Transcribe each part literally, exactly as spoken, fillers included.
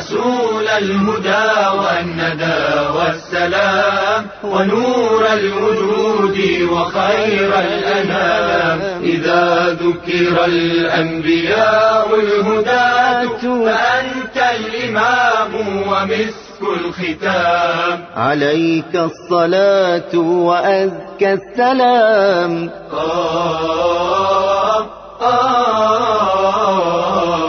رسول الهدى والندى والسلام ونور الوجود وخير الأنام. إذا ذكر الأنبياء الهداة فأنت الإمام ومسك الختام. عليك الصلاة وأزكى السلام. آه آه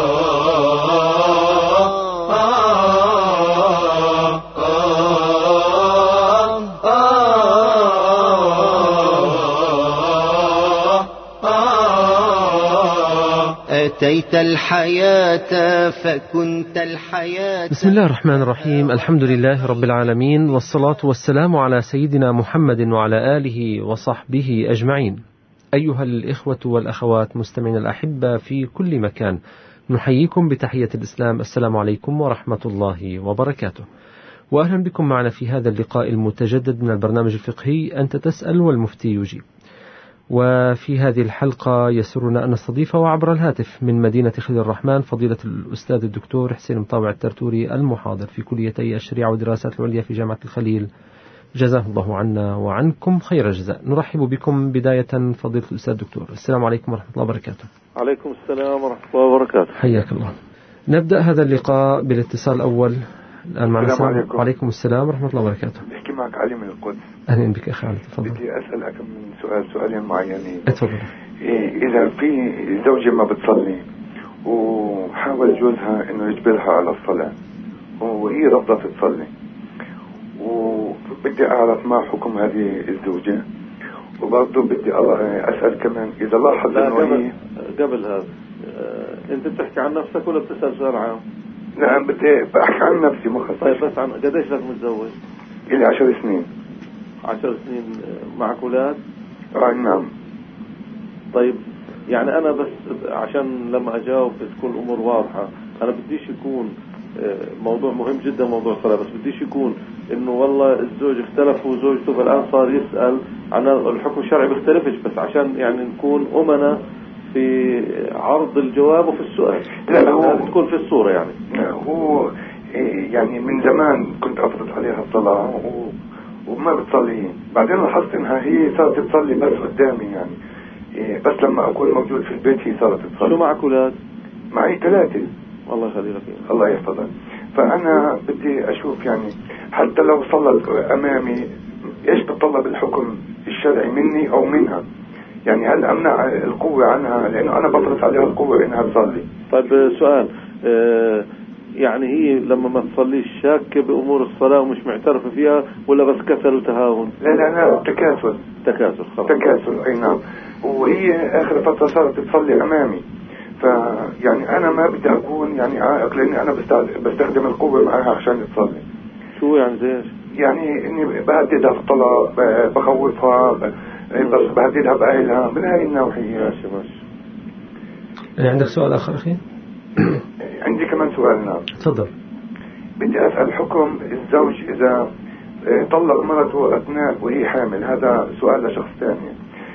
أتيت الحياة فكنت الحياة. بسم الله الرحمن الرحيم. الحمد لله رب العالمين، والصلاة والسلام على سيدنا محمد وعلى آله وصحبه أجمعين. أيها الإخوة والأخوات مستمعين الأحبة في كل مكان، نحييكم بتحية الإسلام. السلام عليكم ورحمة الله وبركاته، وأهلا بكم معنا في هذا اللقاء المتجدد من البرنامج الفقهي أنت تسأل والمفتي يجيب. وفي هذه الحلقة يسرنا أن نستضيفه عبر الهاتف من مدينة خليل الرحمن فضيلة الأستاذ الدكتور حسين مطاوع الترتوري، المحاضر في كليتي الشريعة والدراسات العليا في جامعة الخليل، جزاه الله عنا وعنكم خير الجزاء. نرحب بكم بداية فضيلة الأستاذ الدكتور. السلام عليكم ورحمة الله وبركاته. عليكم السلام ورحمة الله وبركاته. حياك الله. نبدأ هذا اللقاء بالاتصال الأول الآن معنا. السلام عليكم. وعليكم السلام ورحمة الله وبركاته. بحكي معك علي من القدس. أهلا بك أخي علي، تفضل. بدي أسألك من سؤال سؤالين معينين. اتفضل. إيه إذا في زوجة ما بتصلي وحاول جوزها إنه يجبرها على الصلاة وهي رفضت تصلي، وبدي أعرف ما حكم هذه الزوجة، وبرضه بدي أسأل كمان إذا لاحظ إنه هي قبل هذا أه أنت بتحكي عن نفسك ولا بتسأل سؤال عام؟ نعم بدي بحكي عن نفسي مخصص. طيب بس عن قديش لك متزوج؟ إلي عشر سنين. عشر سنين معك أولاد؟ آه نعم. طيب يعني أنا بس عشان لما أجاوب تكون الأمور واضحة، أنا بديش يكون موضوع مهم جدا موضوع الصلاة، بس بديش يكون إنه والله الزوج اختلف وزوجته فالآن صار يسأل عن الحكم الشرعي بيختلفش، بس عشان يعني نكون أمنا في عرض الجواب وفي السؤال. لا هو تكون في الصورة يعني. هو يعني من زمان كنت أفرض عليها الصلاة و... وما بتصلي، بعدين لاحظت انها هي صارت تصلي بس قدامي يعني إيه، بس لما اكون موجود في البيت هي صارت تصلي. شو معك اولاد؟ معي ثلاثة. الله يخليك. الله يحفظك. فانا بدي اشوف يعني حتى لو صلت امامي ايش بتطلب الحكم الشرعي مني او منها، يعني هل امنع القوة عنها لانه انا بفرض عليها القوة انها تصلي. طيب سؤال، آه يعني هي لما ما تصليش شاكة بأمور الصلاة ومش معترفة فيها ولا بس كسل وتهاون؟ لا لا لا تكاسل. تكاسل خلاص. تكاسل أي نعم. وهي آخر فترة صارت تصلي أمامي، فيعني أنا ما بدي أكون يعني عائق لأني أنا بستخدم القوة معها عشان تصلي. شو يعني زي إيش؟ يعني إني بهددها في الطلاق، بخوفها، بس بهددها بأهلها من هاي النوعية. ماشي ماشي. عندك سؤال آخر أخي؟ عندي كمان سؤال. نعم تفضل. بدي أسأل حكم الزوج إذا طلق مرته أثناء وهي حامل، هذا سؤال لشخص ثاني،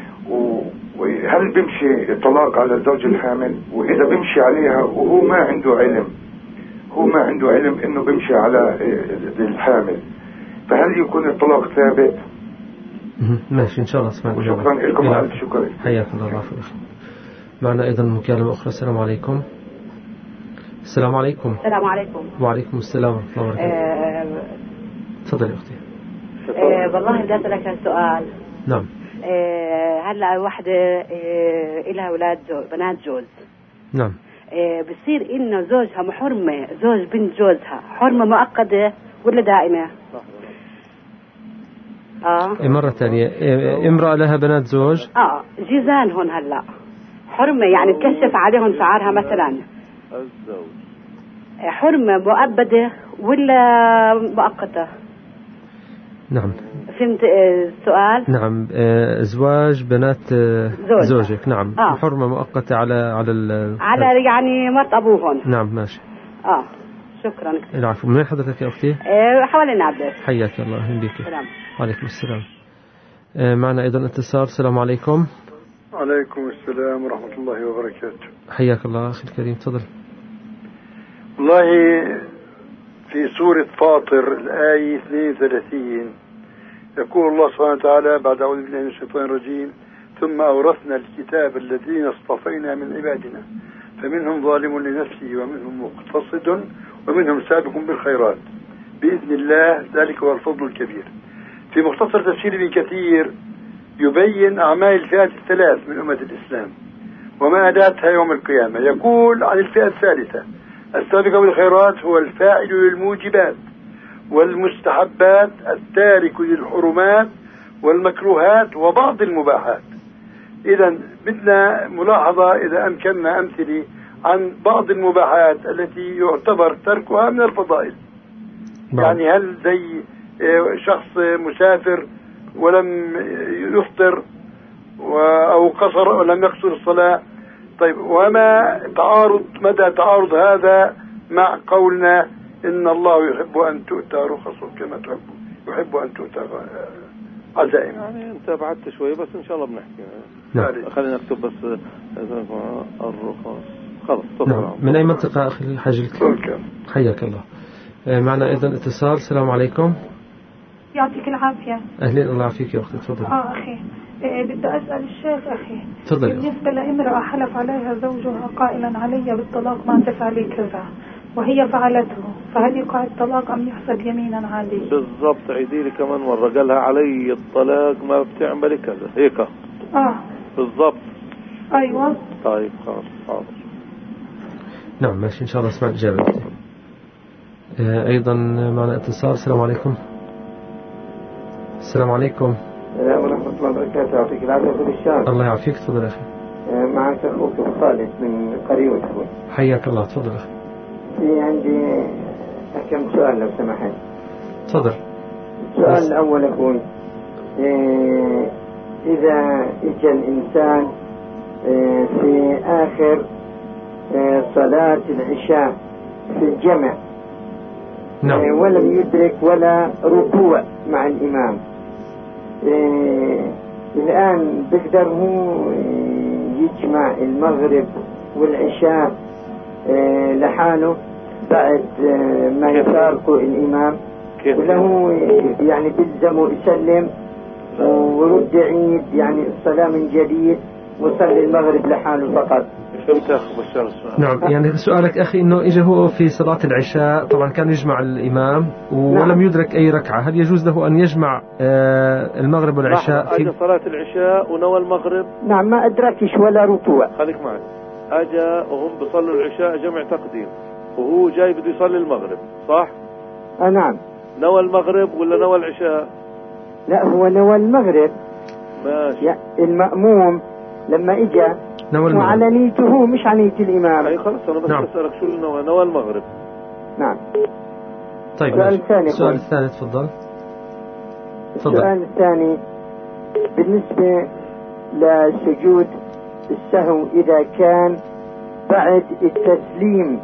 وهل بيمشي الطلاق على الزوج الحامل؟ وإذا بيمشي عليها وهو ما عنده علم، هو ما عنده علم إنه بيمشي على الحامل، فهل يكون الطلاق ثابت؟ ماشي إن شاء الله. اسمع. شكرا لكم. ألف شكر. حياك الله. الله يحفظك. معنا أيضا مكالمة أخرى. السلام عليكم. السلام عليكم. السلام عليكم. وعليكم السلام ورحمة الله وبركاته. تفضلي أه أختي. أه والله بدي أسألك سؤال. نعم. أه هلا وحدة أه لها أولاد جو بنات جوز. نعم. أه بصير إنه زوجها محرمة، زوج بنت جوزها حرمة مؤقتة ولا دائمة؟ آه. مرة ثانية، امرأة لها بنات زوج. آه جيزان هون هلا حرمة يعني تكشف عليهم شعرها مثلا. الزوج حرمة مؤبدة ولا مؤقتة؟ نعم. فهمت السؤال؟ نعم. زواج بنات زوج. زوجك. نعم. آه. حرمة مؤقتة على على ال على يعني مرت أبوهن. نعم ماشي. آه شكرا. العفو. من حضرتك يا أختي؟ أه حوالي نعبد. حياك الله. أهلا بك. السلام. وعليكم السلام. أه معنا أيضا اتصال. السلام عليكم. وعليكم السلام ورحمة الله وبركاته. حياك الله أخي الكريم. تفضل. والله في سورة فاطر الآية اثنين وثلاثين يقول الله سبحانه وتعالى بعد أعوذ بالله من الشيطان الرجيم ثم أورثنا الكتاب الذين اصطفينا من عبادنا فمنهم ظالم لنفسه ومنهم مقتصد ومنهم سابق بالخيرات بإذن الله ذلك هو الفضل الكبير. في مختصر تفسير ابن كثير يبين أعمال الفئات الثلاث من أمة الإسلام وما أداتها يوم القيامة. يقول عن الفئة الثالثة السابق بالخيرات هو الفاعل للموجبات والمستحبات التارك للحرمات والمكروهات وبعض المباحات. إذا بدنا ملاحظة إذا أمكننا أمثلة عن بعض المباحات التي يعتبر تركها من الفضائل. يعني هل زي شخص مسافر ولم يفطر أو قصر ولم يقصر الصلاة؟ طيب وما تعارض مدى تعارض هذا مع قولنا إن الله يحب أن تؤتى رخصه كما تحب يحب أن تؤتى عزائم؟ يعني أنت بعدت شوي بس إن شاء الله بنحكي. نعم. خلينا نكتب بس الرخص خلص. نعم. من أي منطقة أخي الحاج الكريم؟ حياك الله. معنا أيضا اتصال. السلام عليكم. يعطيك العافية. أهلين الله يعافيك يا أختي تفضل. آه أخي إيه بدي أسأل الشيخ أخي تفضل. بالنسبة لامرأة حلف عليها زوجها قائلا علي بالطلاق ما تفعلي كذا وهي فعلته فهل يقع الطلاق أم يحسب يمينا عليه؟ بالضبط. عيدي لي كمان مرة قالها علي الطلاق ما بتعملي كذا هيك. آه بالضبط. أيوة. طيب خلاص حاضر. نعم ماشي إن شاء الله اسمع الإجابة. آه أيضا معنا اتصال. السلام عليكم. السلام عليكم. السلام ورحمة الله وبركاته. يعطيك العافية في الشام. الله يعافيك. تفضل أخي. معك أخوك خالد من قرية وشوي. حياك الله. تفضل أخي. في عندي كم سؤال لو سمحت. تفضل. السؤال بس. الأول أخوي إيه إذا إجا الإنسان إيه في آخر إيه صلاة العشاء في الجمع نعم. إيه ولم يدرك ولا ركوع مع الإمام إيه الآن بقدر هو يجمع المغرب والعشاء إيه لحاله بعد إيه ما يفارقه الإمام ولا هو يعني بلزمه يسلم ورد عيد يعني الصلاة من جديد وصلي المغرب لحاله فقط؟ فهمت أخي بشار السؤال. نعم يعني سؤالك أخي إنه إجا هو في صلاة العشاء طبعا كان يجمع الإمام ولم نعم. يدرك أي ركعة هل يجوز له أن يجمع آه المغرب والعشاء في أجا صلاة العشاء ونوى المغرب؟ نعم ما أدركش ولا ركوع. خليك معي. أجا وهم بيصلوا العشاء جمع تقديم وهو جاي بده يصلي المغرب صح؟ آه نعم. نوى المغرب ولا نوى العشاء؟ لا هو نوى المغرب. ماشي. المأموم لما اجا وعلى نيته مش على نية الإمام. أي خلص أنا بس نعم. بسألك شو نوى نوى المغرب. نعم. طيب السؤال الثاني. السؤال الثاني تفضل. السؤال الثاني بالنسبة لسجود السهو إذا كان بعد التسليم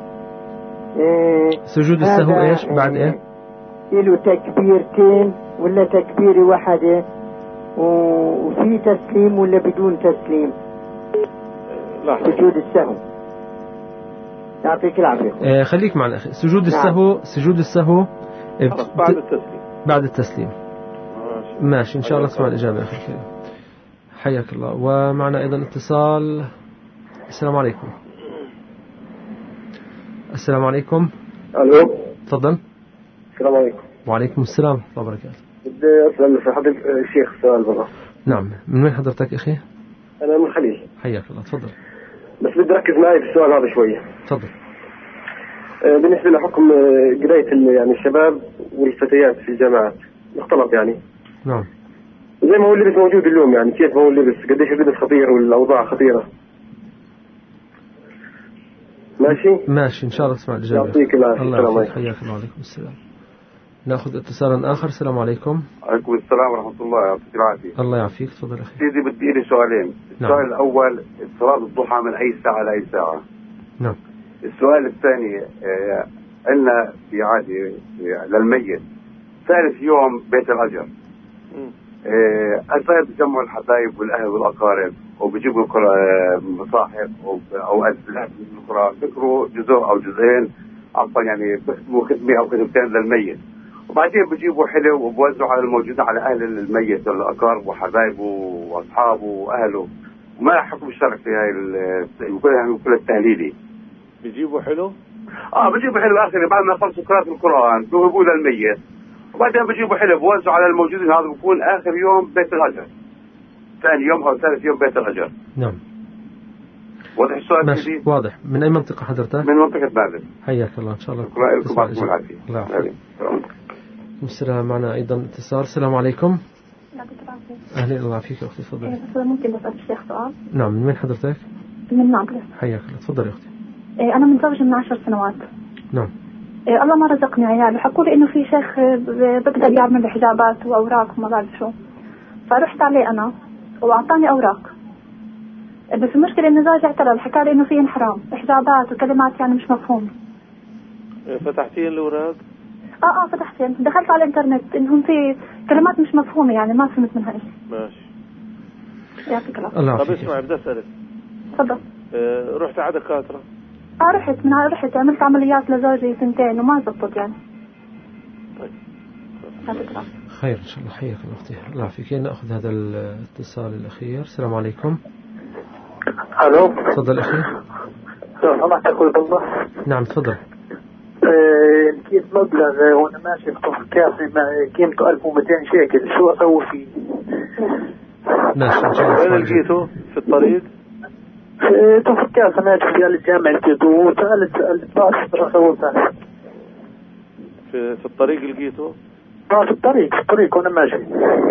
إيه سجود السهو إيش بعد إيه؟ له تكبيرتين ولا تكبيرة واحدة وفي تسليم ولا بدون تسليم؟ لا. سجود السهو. يعطيك العافية. آه خليك مع الأخي. سجود نعم. السهو سجود السهو بت... بعد التسليم. بعد التسليم. ماشي, ماشي. إن شاء الله اسمع الإجابة أخي الكريم. حياك الله. ومعنا أيضا اتصال. السلام عليكم. السلام عليكم. ألو. تفضل. السلام عليكم. وعليكم السلام ورحمة الله وبركاته. بدي أسأل حضرتك الشيخ سؤال بقى. نعم من وين حضرتك أخي؟ أنا من الخليل. حياك الله. تفضل. بس بدي أركز معي في السؤال هذا شوية. تفضل. بالنسبة لحكم قراية يعني الشباب والفتيات في الجامعات مختلط يعني. نعم. زي ما هو اللبس موجود اليوم يعني كيف ما هو اللبس قديش اللبس خطير والأوضاع خطيرة. ماشي. ماشي إن شاء الله تسمع الإجابة. يعطيك العافية. الله يعافيك. حياك الله. وعليكم السلام. نأخذ اتصالا آخر. السلام عليكم. عليكم السلام ورحمة الله. يعطيك العافية. الله يعافيك. تفضل أخي. سيدي بدي لي سؤالين. السؤال نعم. الأول صلاة الضحى من أي ساعة لأي ساعة؟ نعم. السؤال الثاني عندنا في عادي للميت ثالث يوم بيت الأجر. أصير بجمعوا الحبايب والأهل والأقارب وبيجيبوا مصاحف أو أدلات من القرآن بيقروا جزء أو جزئين عفوا يعني بكتبوا كتبة أو كتبتين للميت، وبعدين بجيبوا حلو وبوزعوا على الموجودين على أهل الميت والأقارب وحبايبه وأصحابه وأهله، وما حكم الشرع في هاي كل التهليلي. بيجيبوا حلو؟ اه بجيبوا حلو آخر بعد ما يخلصوا قراءة القرآن بيجيبوا للميت، وبعدين بجيبوا حلو بوزعوا على الموجودين. هذا بكون آخر يوم بيت الهجر، ثاني يوم أو ثالث يوم بيت الهجر. نعم. واضح السؤال؟ ماشي واضح. من أي منطقة حضرتك؟ من منطقة بابل. حياك الله إن شاء الله. لكم العافية. الله يعافيك. السلام. معنا أيضا اتصال. السلام عليكم. أهلا الله يعافيك أختي تفضلي. ممكن أسأل الشيخ سؤال؟ نعم. من وين حضرتك؟ من نابلس. حياك الله تفضلي يا أختي. أنا متزوجة من عشر سنوات. نعم. الله ما رزقني عيال، وحكوا لي إنه في شيخ بقدر يعمل لي حجابات وأوراق وما بعرف شو، فرحت عليه أنا وأعطاني أوراق، بس المشكلة إنه زوجي اعترض، حكى لي إنه في انحرام حجابات وكلمات يعني مش مفهومة. فتحتين الأوراق؟ آه آه فتحتين، دخلت على الإنترنت إنهم في كلمات مش مفهومة يعني ما فهمت منها إيش. ماشي. يعطيك العافية. الله طب اسمع بدي أسألك. تفضل. أه رحت على دكاترة؟ آه رحت من رحت عملت عمليات لزوجي سنتين وما زبطت يعني. طيب. يعطيك العافية. خير إن شاء الله. حياك الله أختي. الله يعافيك. نأخذ هذا الاتصال الأخير. السلام عليكم. ألو. تفضل أخي. سمحت أقول بالله. نعم تفضل. لقيت مبلغ وأنا ماشي بطف كاسي قيمته ألف ومئتين شيكل، شو أسوي فيه؟ ماشي إن شاء الله. وين لقيته؟ في الطريق؟ طف كاسي ماشي في الجامع لقيته وسألت سألت باش شو أسوي فيه؟ في في الطريق لقيته؟ آه في الطريق في الطريق وأنا ماشي.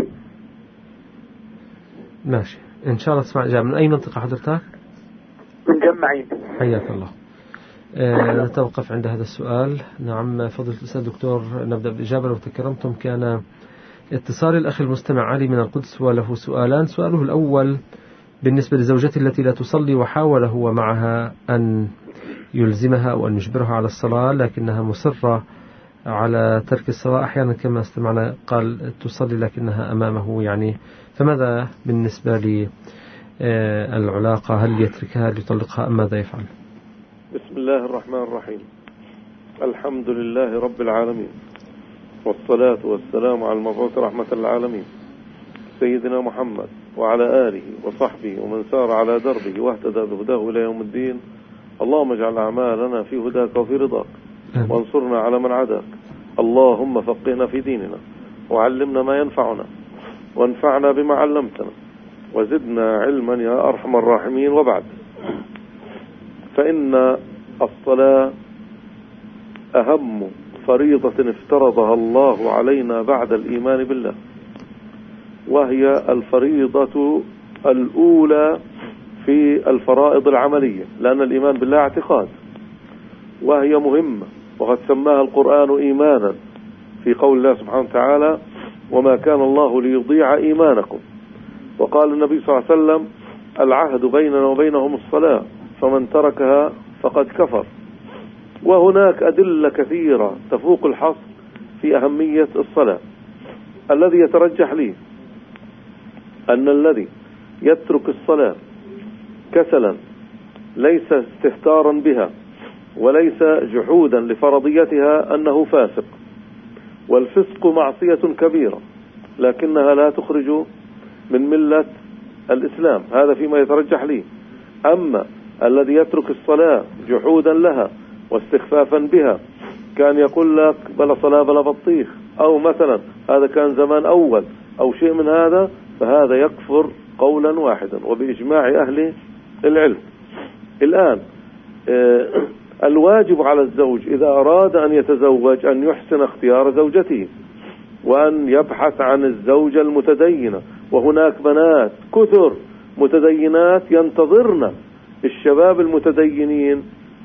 ماشي إن شاء الله تسمع إجابة. من أي منطقة حضرتك؟ من جمعين. حياك الله. أه نتوقف عند هذا السؤال. نعم فضيلة الأستاذ الدكتور نبدأ بالإجابة. لو تكرمتم كان اتصال الأخ المستمع علي من القدس وله سؤالان. سؤاله الأول بالنسبة لزوجته التي لا تصلي، وحاول هو معها أن يلزمها أو أن يجبرها على الصلاة لكنها مصرة على ترك الصلاة، أحيانا كما استمعنا قال تصلي لكنها أمامه يعني، فماذا بالنسبة للعلاقة؟ هل يتركها هل يطلقها أم ماذا يفعل؟ بسم الله الرحمن الرحيم. الحمد لله رب العالمين، والصلاة والسلام على المبعوث رحمة للعالمين سيدنا محمد وعلى آله وصحبه ومن سار على دربه واهتدى بهداه إلى يوم الدين. اللهم اجعل أعمالنا في هداك وفي رضاك، وانصرنا على من عداك. اللهم فقهنا في ديننا، وعلمنا ما ينفعنا، وانفعنا بما علمتنا، وزدنا علما يا أرحم الراحمين. وبعد، فإن الصلاة أهم فريضة افترضها الله علينا بعد الإيمان بالله، وهي الفريضة الأولى في الفرائض العملية، لأن الإيمان بالله اعتقاد، وهي مهمة، وقد سماها القرآن إيمانا في قول الله سبحانه وتعالى: وما كان الله ليضيع إيمانكم. وقال النبي صلى الله عليه وسلم: العهد بيننا وبينهم الصلاة، فمن تركها فقد كفر. وهناك أدلة كثيرة تفوق الحصر في أهمية الصلاة. الذي يترجح لي أن الذي يترك الصلاة كسلا ليس استهتارا بها وليس جحودا لفرضيتها أنه فاسق، والفسق معصية كبيرة لكنها لا تخرج من ملة الإسلام، هذا فيما يترجح لي. أما الذي يترك الصلاة جحودا لها واستخفافا بها، كان يقول لك بلا صلاة بلا بطيخ، أو مثلا هذا كان زمان أول أو شيء من هذا، فهذا يكفر قولا واحدا وبإجماع أهل العلم. الآن الواجب على الزوج إذا أراد أن يتزوج أن يحسن اختيار زوجته، وأن يبحث عن الزوجة المتدينة، وهناك بنات كثر متدينات ينتظرن الشباب المتدينين،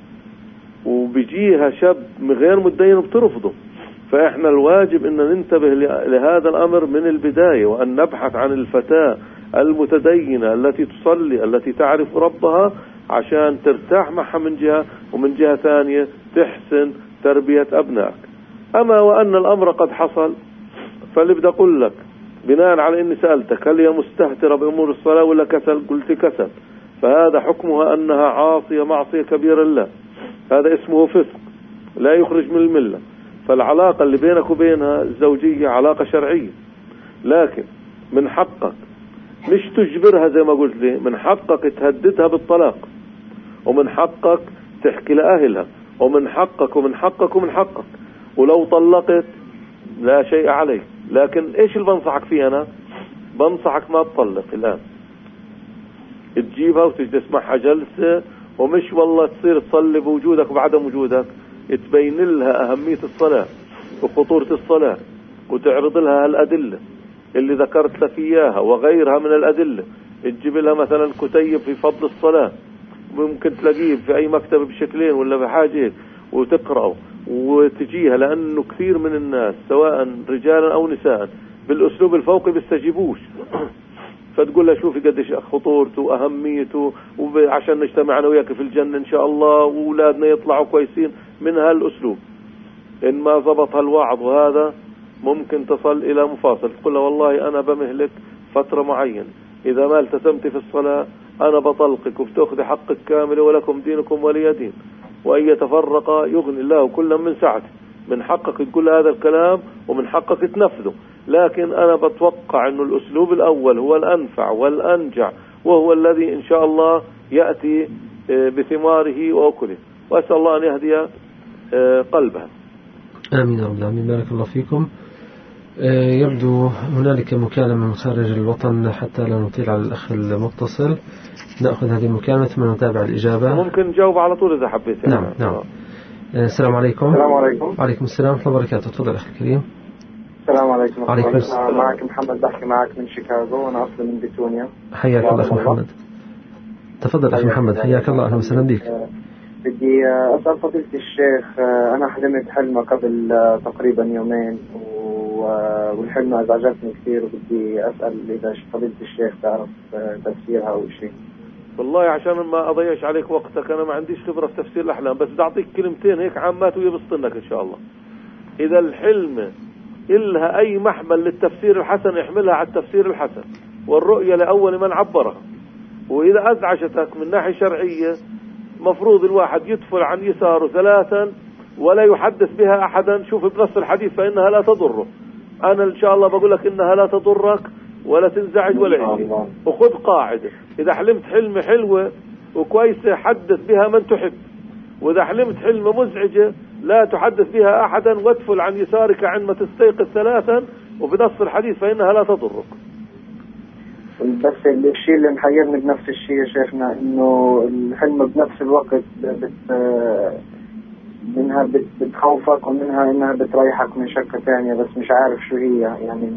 وبيجيها شاب غير متدين بترفضه. فإحنا الواجب أن ننتبه لهذا الأمر من البداية، وأن نبحث عن الفتاة المتدينة التي تصلي التي تعرف ربها، عشان ترتاح معها من جهة، ومن جهة ثانية تحسن تربية أبنائك. أما وأن الأمر قد حصل، فاللي بدي أقول لك بناء على أني سألتك هل هي مستهترة بأمور الصلاة ولا كسل، قلت كسل، فهذا حكمها أنها عاصية معصية كبيرة لله، هذا اسمه فسق. لا يخرج من الملة. فالعلاقة اللي بينك وبينها الزوجية علاقة شرعية، لكن من حقك مش تجبرها زي ما قلت لي، من حقك تهددها بالطلاق، ومن حقك تحكي لأهلها، ومن حقك ومن حقك ومن حقك. ولو طلقت لا شيء عليك، لكن ايش اللي بنصحك فيه انا؟ بنصحك ما تطلق الان، تجيبها وتجلس معها جلسة، ومش والله تصير تصلي بوجودك وبعدم وجودك، تبين لها أهمية الصلاة وخطورة الصلاة، وتعرض لها الأدلة اللي ذكرت لك إياها وغيرها من الأدلة. تجيب لها مثلا كتيب في فضل الصلاة، ممكن تلاقيه في أي مكتبة بشكلين ولا بحاجة، وتقرأه وتجيها، لأنه كثير من الناس سواء رجالا أو نساء بالأسلوب الفوقي بيستجيبوش. فتقول له شوفي قديش خطورته وأهميته، وعشان نجتمع أنا وياك في الجنة إن شاء الله، وأولادنا يطلعوا كويسين من هالأسلوب. إن ما ضبط هالوعظ وهذا ممكن تصل إلى مفاصل، تقول له والله أنا بمهلك فترة معينة، إذا ما التزمت في الصلاة أنا بطلقك وبتأخذ حقك كاملة، ولكم دينكم ولي دين، وأن يتفرق يغني الله كلا من سعته. من حقك تقول هذا الكلام ومن حقك تنفذه، لكن أنا بتوقع أنه الأسلوب الأول هو الأنفع والأنجع، وهو الذي إن شاء الله يأتي بثماره وأكله، وأسأل الله أن يهدي قلبها. آمين يا رب العالمين. بارك الله فيكم. يبدو هنالك مكالمة من خارج الوطن، حتى لا نطيل على الأخ المتصل نأخذ هذه المكالمة ثم نتابع الإجابة. ممكن نجاوب على طول إذا حبيت. نعم نعم. السلام عليكم. السلام عليكم. وعليكم السلام ورحمة الله وبركاته. تفضل أخي الكريم. السلام عليكم. وعليكم السلام. معك محمد، بحكي معك من شيكاغو، وأنا أصلا من بيتونيا. حياك الله أخي محمد. تفضل أخي محمد، حياك الله، أهلا وسهلا بك. بدي أسأل فضيلة الشيخ، أنا حلمت حلمة قبل تقريبا يومين، والحلمة أزعجتني كثير، وبدي أسأل إذا فضيلة الشيخ تعرف تفسيرها أو شيء. والله عشان ما أضيعش عليك وقتك، أنا ما عنديش خبرة في تفسير الأحلام، بس بدي أعطيك كلمتين هيك عامات ويبسطنك إن شاء الله. إذا الحلم إلها أي محمل للتفسير الحسن يحملها على التفسير الحسن، والرؤية لأول من عبرها. وإذا أزعجتك من ناحية شرعية، مفروض الواحد يدفل عن يساره ثلاثا ولا يحدث بها أحدا. شوف بنص الحديث فإنها لا تضره. أنا إن شاء الله بقول لك إنها لا تضرك ولا تنزعج ولا شيء. وخذ قاعدة، إذا حلمت حلم حلوة وكويسة حدث بها من تحب، وإذا حلمت حلم مزعجة لا تحدث بها أحدا، وادفل عن يسارك عندما تستيقظ ثلاثا، وبنص الحديث فإنها لا تضرك. بس الشيء اللي محيرني بنفس الشيء يا شيخنا، إنه الحلم بنفس الوقت بت منها بتخوفك، ومنها إنها بتريحك من شكة ثانية، بس مش عارف شو هي يعني.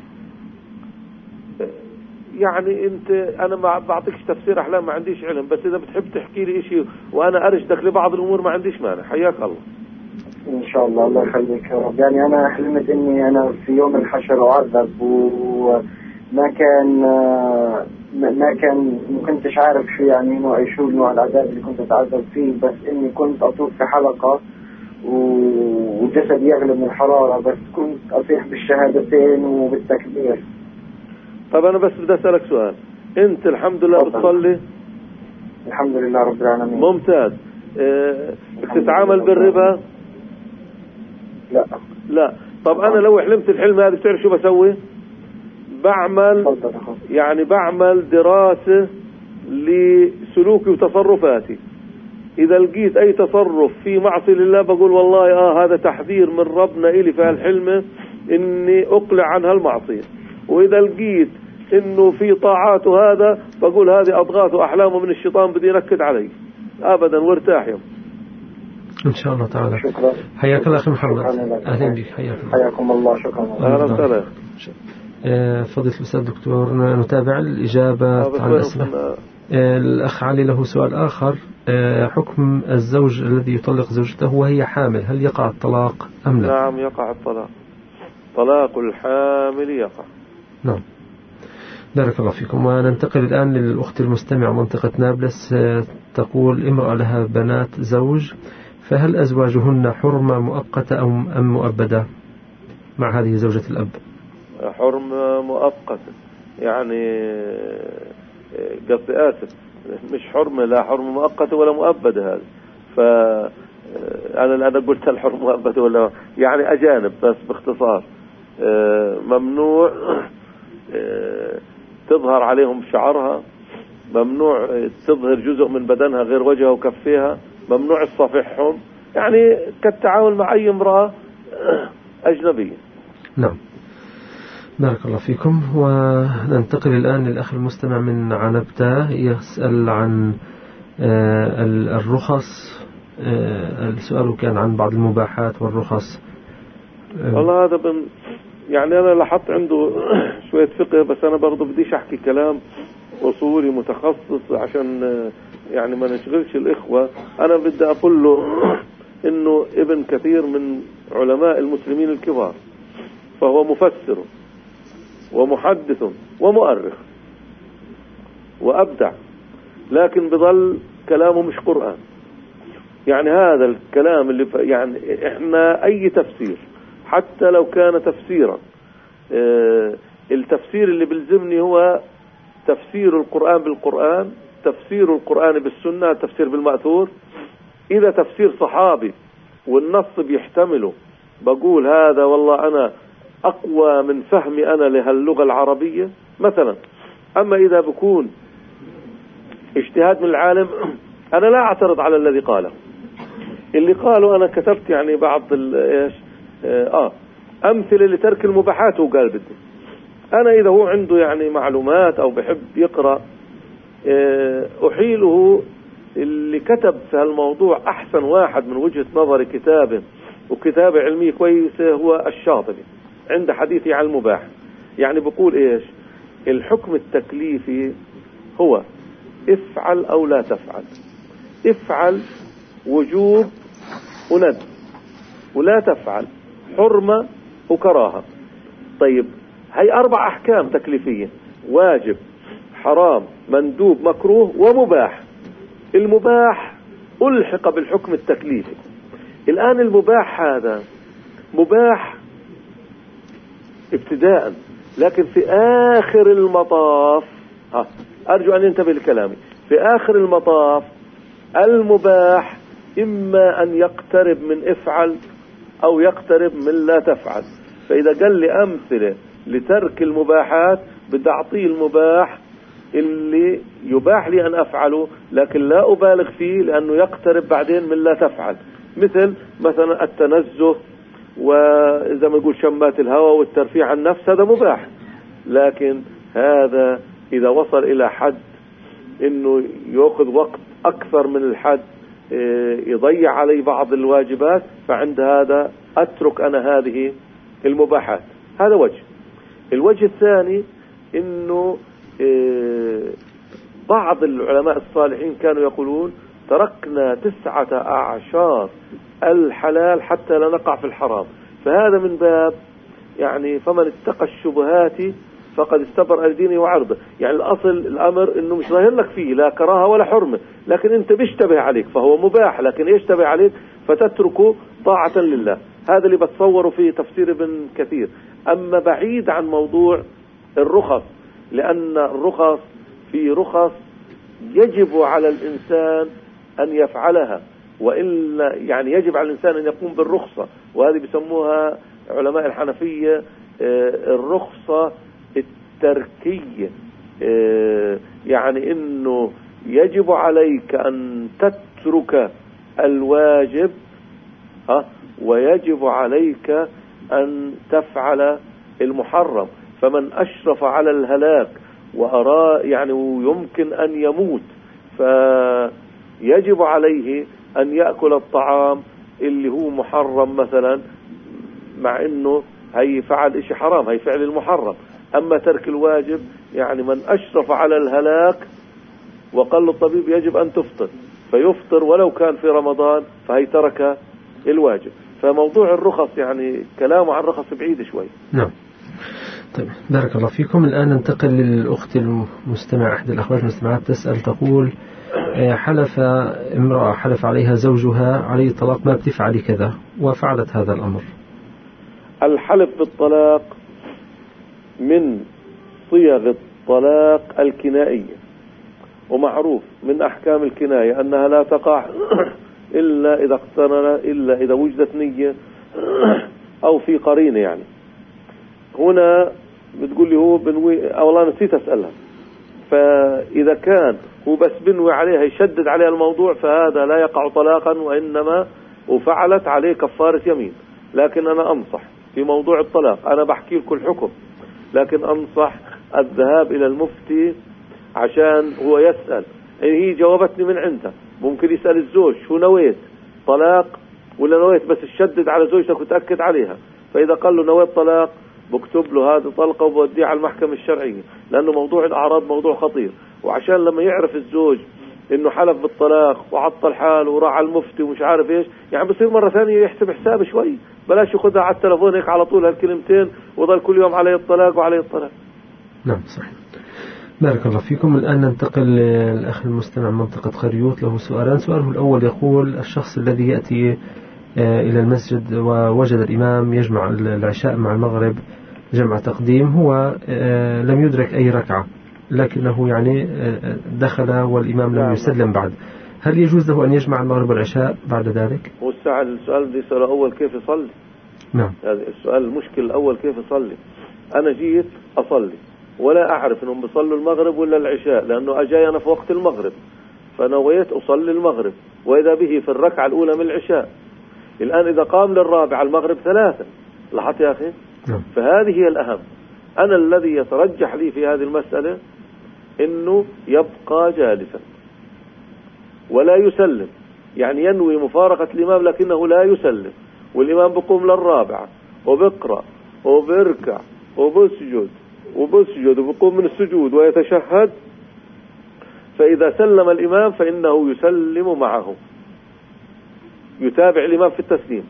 يعني انت انا ما بعطيكش تفسير احلام، ما عنديش علم، بس اذا بتحب تحكي لي اشي وانا ارشدك لبعض الامور ما عنديش مانع. حياك الله. ان شاء الله، الله يخليك يا رب. يعني انا حلمت اني انا في يوم الحشر اعذب، وما كان ما كان ما كنتش عارف شو يعني نوع شو نوع العذاب اللي كنت اتعذب فيه، بس اني كنت اطوف في حلقة وجسدي يغلب من الحرارة، بس كنت اصيح بالشهادتين وبالتكبير. طب أنا بس بدي أسألك سؤال، أنت الحمد لله بتصلي؟ الحمد لله رب العالمين. ممتاز. أه بتتعامل بالربا؟ لا. لا. طب أنا لو حلمت الحلم هذا بتعرف شو بسوي؟ بعمل يعني بعمل دراسة لسلوكي وتصرفاتي. إذا لقيت أي تصرف في معصية لله بقول والله آه هذا تحذير من ربنا إلي في هالحلمة إني أقلع عن هالمعصية. وإذا لقيت إنه في طاعات هذا بقول هذه أضغاث وأحلامه من الشيطان بدي ينكد علي أبدا، وارتاح يوم إن شاء الله تعالى. شكرا. حياك الله أخي محمد، أهلا بك. حياك الله. حياكم الله. شكرا. أهلا وسهلا. فضيلة الأستاذ دكتور، نتابع الإجابة عن الأسئلة. الأخ علي له سؤال آخر، حكم الزوج الذي يطلق زوجته وهي حامل، هل يقع الطلاق أم لا؟ نعم يقع الطلاق، طلاق الحامل يقع. نعم. بارك الله فيكم. وننتقل الآن للأخت المستمع منطقة نابلس، تقول امرأة لها بنات زوج، فهل أزواجهن حرمة مؤقتة أم مؤبدة مع هذه زوجة الأب؟ حرمة مؤقتة، يعني قصدي آسف، مش حرمة، لا حرمة مؤقتة ولا مؤبدة هذه. أنا الآن قلت الحر مؤبد ولا يعني أجانب، بس باختصار ممنوع تظهر عليهم شعرها، ممنوع تظهر جزء من بدنها غير وجهها وكفيها، ممنوع الصفحهم، يعني كالتعامل مع أي امرأة أجنبية. نعم، بارك الله فيكم. وننتقل الآن للأخ المستمع من عنبتة يسأل عن الرخص. السؤال كان عن بعض المباحات والرخص. والله هذا بن يعني أنا لاحظت عنده شوية فقه، بس أنا برضو بديش أحكي كلام أصولي متخصص عشان يعني ما نشغلش الإخوة. أنا بدي أقول له إنه ابن كثير من علماء المسلمين الكبار، فهو مفسر ومحدث ومؤرخ وأبدع، لكن بظل كلامه مش قرآن. يعني هذا الكلام اللي يعني إحنا أي تفسير حتى لو كان تفسيرا، اه التفسير اللي بلزمني هو تفسير القرآن بالقرآن، تفسير القرآن بالسنة، تفسير بالمأثور. إذا تفسير صحابي والنص بيحتمله بقول هذا والله أنا أقوى من فهمي أنا لهاللغة العربية مثلا. أما إذا بكون اجتهاد من العالم أنا لا أعترض على الذي قاله. اللي قاله أنا كتبت يعني بعض إيش آه أمثلة لترك المباحات، وقال بدي أنا إذا هو عنده يعني معلومات أو بحب يقرأ آه أحيله. اللي كتب في هالموضوع أحسن واحد من وجهة نظر كتابه وكتابة علمية كويسة هو الشاطبي عند حديثي عن المباح. يعني بقول إيش الحكم التكليفي هو افعل أو لا تفعل. افعل وجوب وند، ولا تفعل حرمة وكراهة. طيب هي أربع أحكام تكليفية: واجب، حرام، مندوب، مكروه، ومباح. المباح ألحق بالحكم التكليفي. الآن المباح هذا مباح ابتداء، لكن في آخر المطاف ها أرجو أن ينتبه لكلامي، في آخر المطاف المباح إما أن يقترب من افعل أو يقترب من لا تفعل. فإذا قال لي أمثلة لترك المباحات بدي أعطيه المباح اللي يباح لي أن أفعله لكن لا أبالغ فيه لأنه يقترب بعدين من لا تفعل، مثل مثلا التنزه وإذا ما يقول شمات الهواء والترفيع عن النفس، هذا مباح. لكن هذا إذا وصل إلى حد إنه يأخذ وقت أكثر من الحد، يضيع علي بعض الواجبات، فعند هذا أترك أنا هذه المباحات. هذا وجه. الوجه الثاني إنه بعض العلماء الصالحين كانوا يقولون تركنا تسعة أعشار الحلال حتى لا نقع في الحرام. فهذا من باب يعني فمن اتقى الشبهات فقد استبرأ دينه وعرضه. يعني الأصل الأمر إنه مش ظاهر لك فيه لا كراهة ولا حرمة، لكن أنت بيشتبه عليك فهو مباح، لكن يشتبه عليك فتتركه طاعة لله. هذا اللي بتصوره في تفسير ابن كثير. أما بعيد عن موضوع الرخص، لأن الرخص في رخص يجب على الإنسان أن يفعلها، وإلا يعني يجب على الإنسان أن يقوم بالرخصة، وهذه بيسموها علماء الحنفية الرخصة التركية. يعني إنه يجب عليك أن تترك الواجب ويجب عليك أن تفعل المحرم. فمن أشرف على الهلاك وأرى يعني يمكن أن يموت فيجب عليه أن يأكل الطعام اللي هو محرم مثلا، مع إنه هي فعل إشي حرام، هي فعل المحرم. أما ترك الواجب يعني من أشرف على الهلاك وقال الطبيب يجب أن تفطر فيفطر ولو كان في رمضان، فهي ترك الواجب. فموضوع الرخص يعني كلامه عن الرخص بعيد شوي. نعم. طيب بارك الله فيكم. الآن ننتقل للأخت المستمع، أحد الأخوات المستمعات تسأل تقول حلف امرأة حلف عليها زوجها عليه الطلاق ما بتفعلي كذا وفعلت هذا الأمر. الحلف بالطلاق من صيغ الطلاق الكنائية، ومعروف من أحكام الكناية أنها لا تقع إلا إذا اقترن إلا إذا وجدت نية أو في قرينة. يعني هنا بتقول لي هو بنوي، أولا نسيت أسألها، فإذا كان هو بس بنوي عليها يشدد عليها الموضوع فهذا لا يقع طلاقا، وإنما وفعلت عليه كفارة يمين. لكن أنا أنصح في موضوع الطلاق، أنا بحكي لكم الحكم، لكن أنصح الذهاب إلى المفتي عشان هو يسأل. هي جاوبتني من عنده، ممكن يسأل الزوج شو نويت، طلاق ولا نويت بس تشدد على زوجتك وتأكد عليها؟ فإذا قال له نويت طلاق بكتب له هذا طلقة وبوديه على المحكمة الشرعية، لأنه موضوع الأعراض موضوع خطير. وعشان لما يعرف الزوج إنه حلف بالطلاق وعطل حاله وراح على المفتي ومش عارف إيش، يعني بصير مرة ثانية يحسب حسابه شوي، بلاش ياخذها على التلفون هيك على طول هالكلمتين وضل كل يوم عليه الطلاق وعليه الطلاق. نعم صحيح. بارك الله فيكم. الآن ننتقل للأخ المستمع من منطقة خريوط، له سؤالان. سؤاله الأول يقول: الشخص الذي يأتي إلى المسجد ووجد الإمام يجمع العشاء مع المغرب جمع تقديم، هو لم يدرك أي ركعة، لكنه يعني دخل والإمام لم يسلم بعد، هل يجوز له أن يجمع المغرب والعشاء بعد ذلك؟ والساعة السؤال دي سؤال أول كيف يصلي؟ نعم، هذا السؤال المشكل الأول كيف يصلي. أنا جيت أصلي ولا أعرف أنهم بيصلوا المغرب ولا العشاء، لأنه أجاي أنا في وقت المغرب فنويت أصلي المغرب، وإذا به في الركعة الأولى من العشاء. الآن إذا قام للرابعة المغرب ثلاثة، لاحظت يا أخي؟ نعم. فهذه هي الأهم. أنا الذي يترجح لي في هذه المسألة إنه يبقى جالسا ولا يسلم، يعني ينوي مفارقة الإمام لكنه لا يسلم، والإمام بقوم للرابعة وبقرأ وبركع وبسجد وبسجد وبقوم من السجود ويتشهد، فإذا سلم الإمام فإنه يسلم معه، يتابع الإمام في التسليم،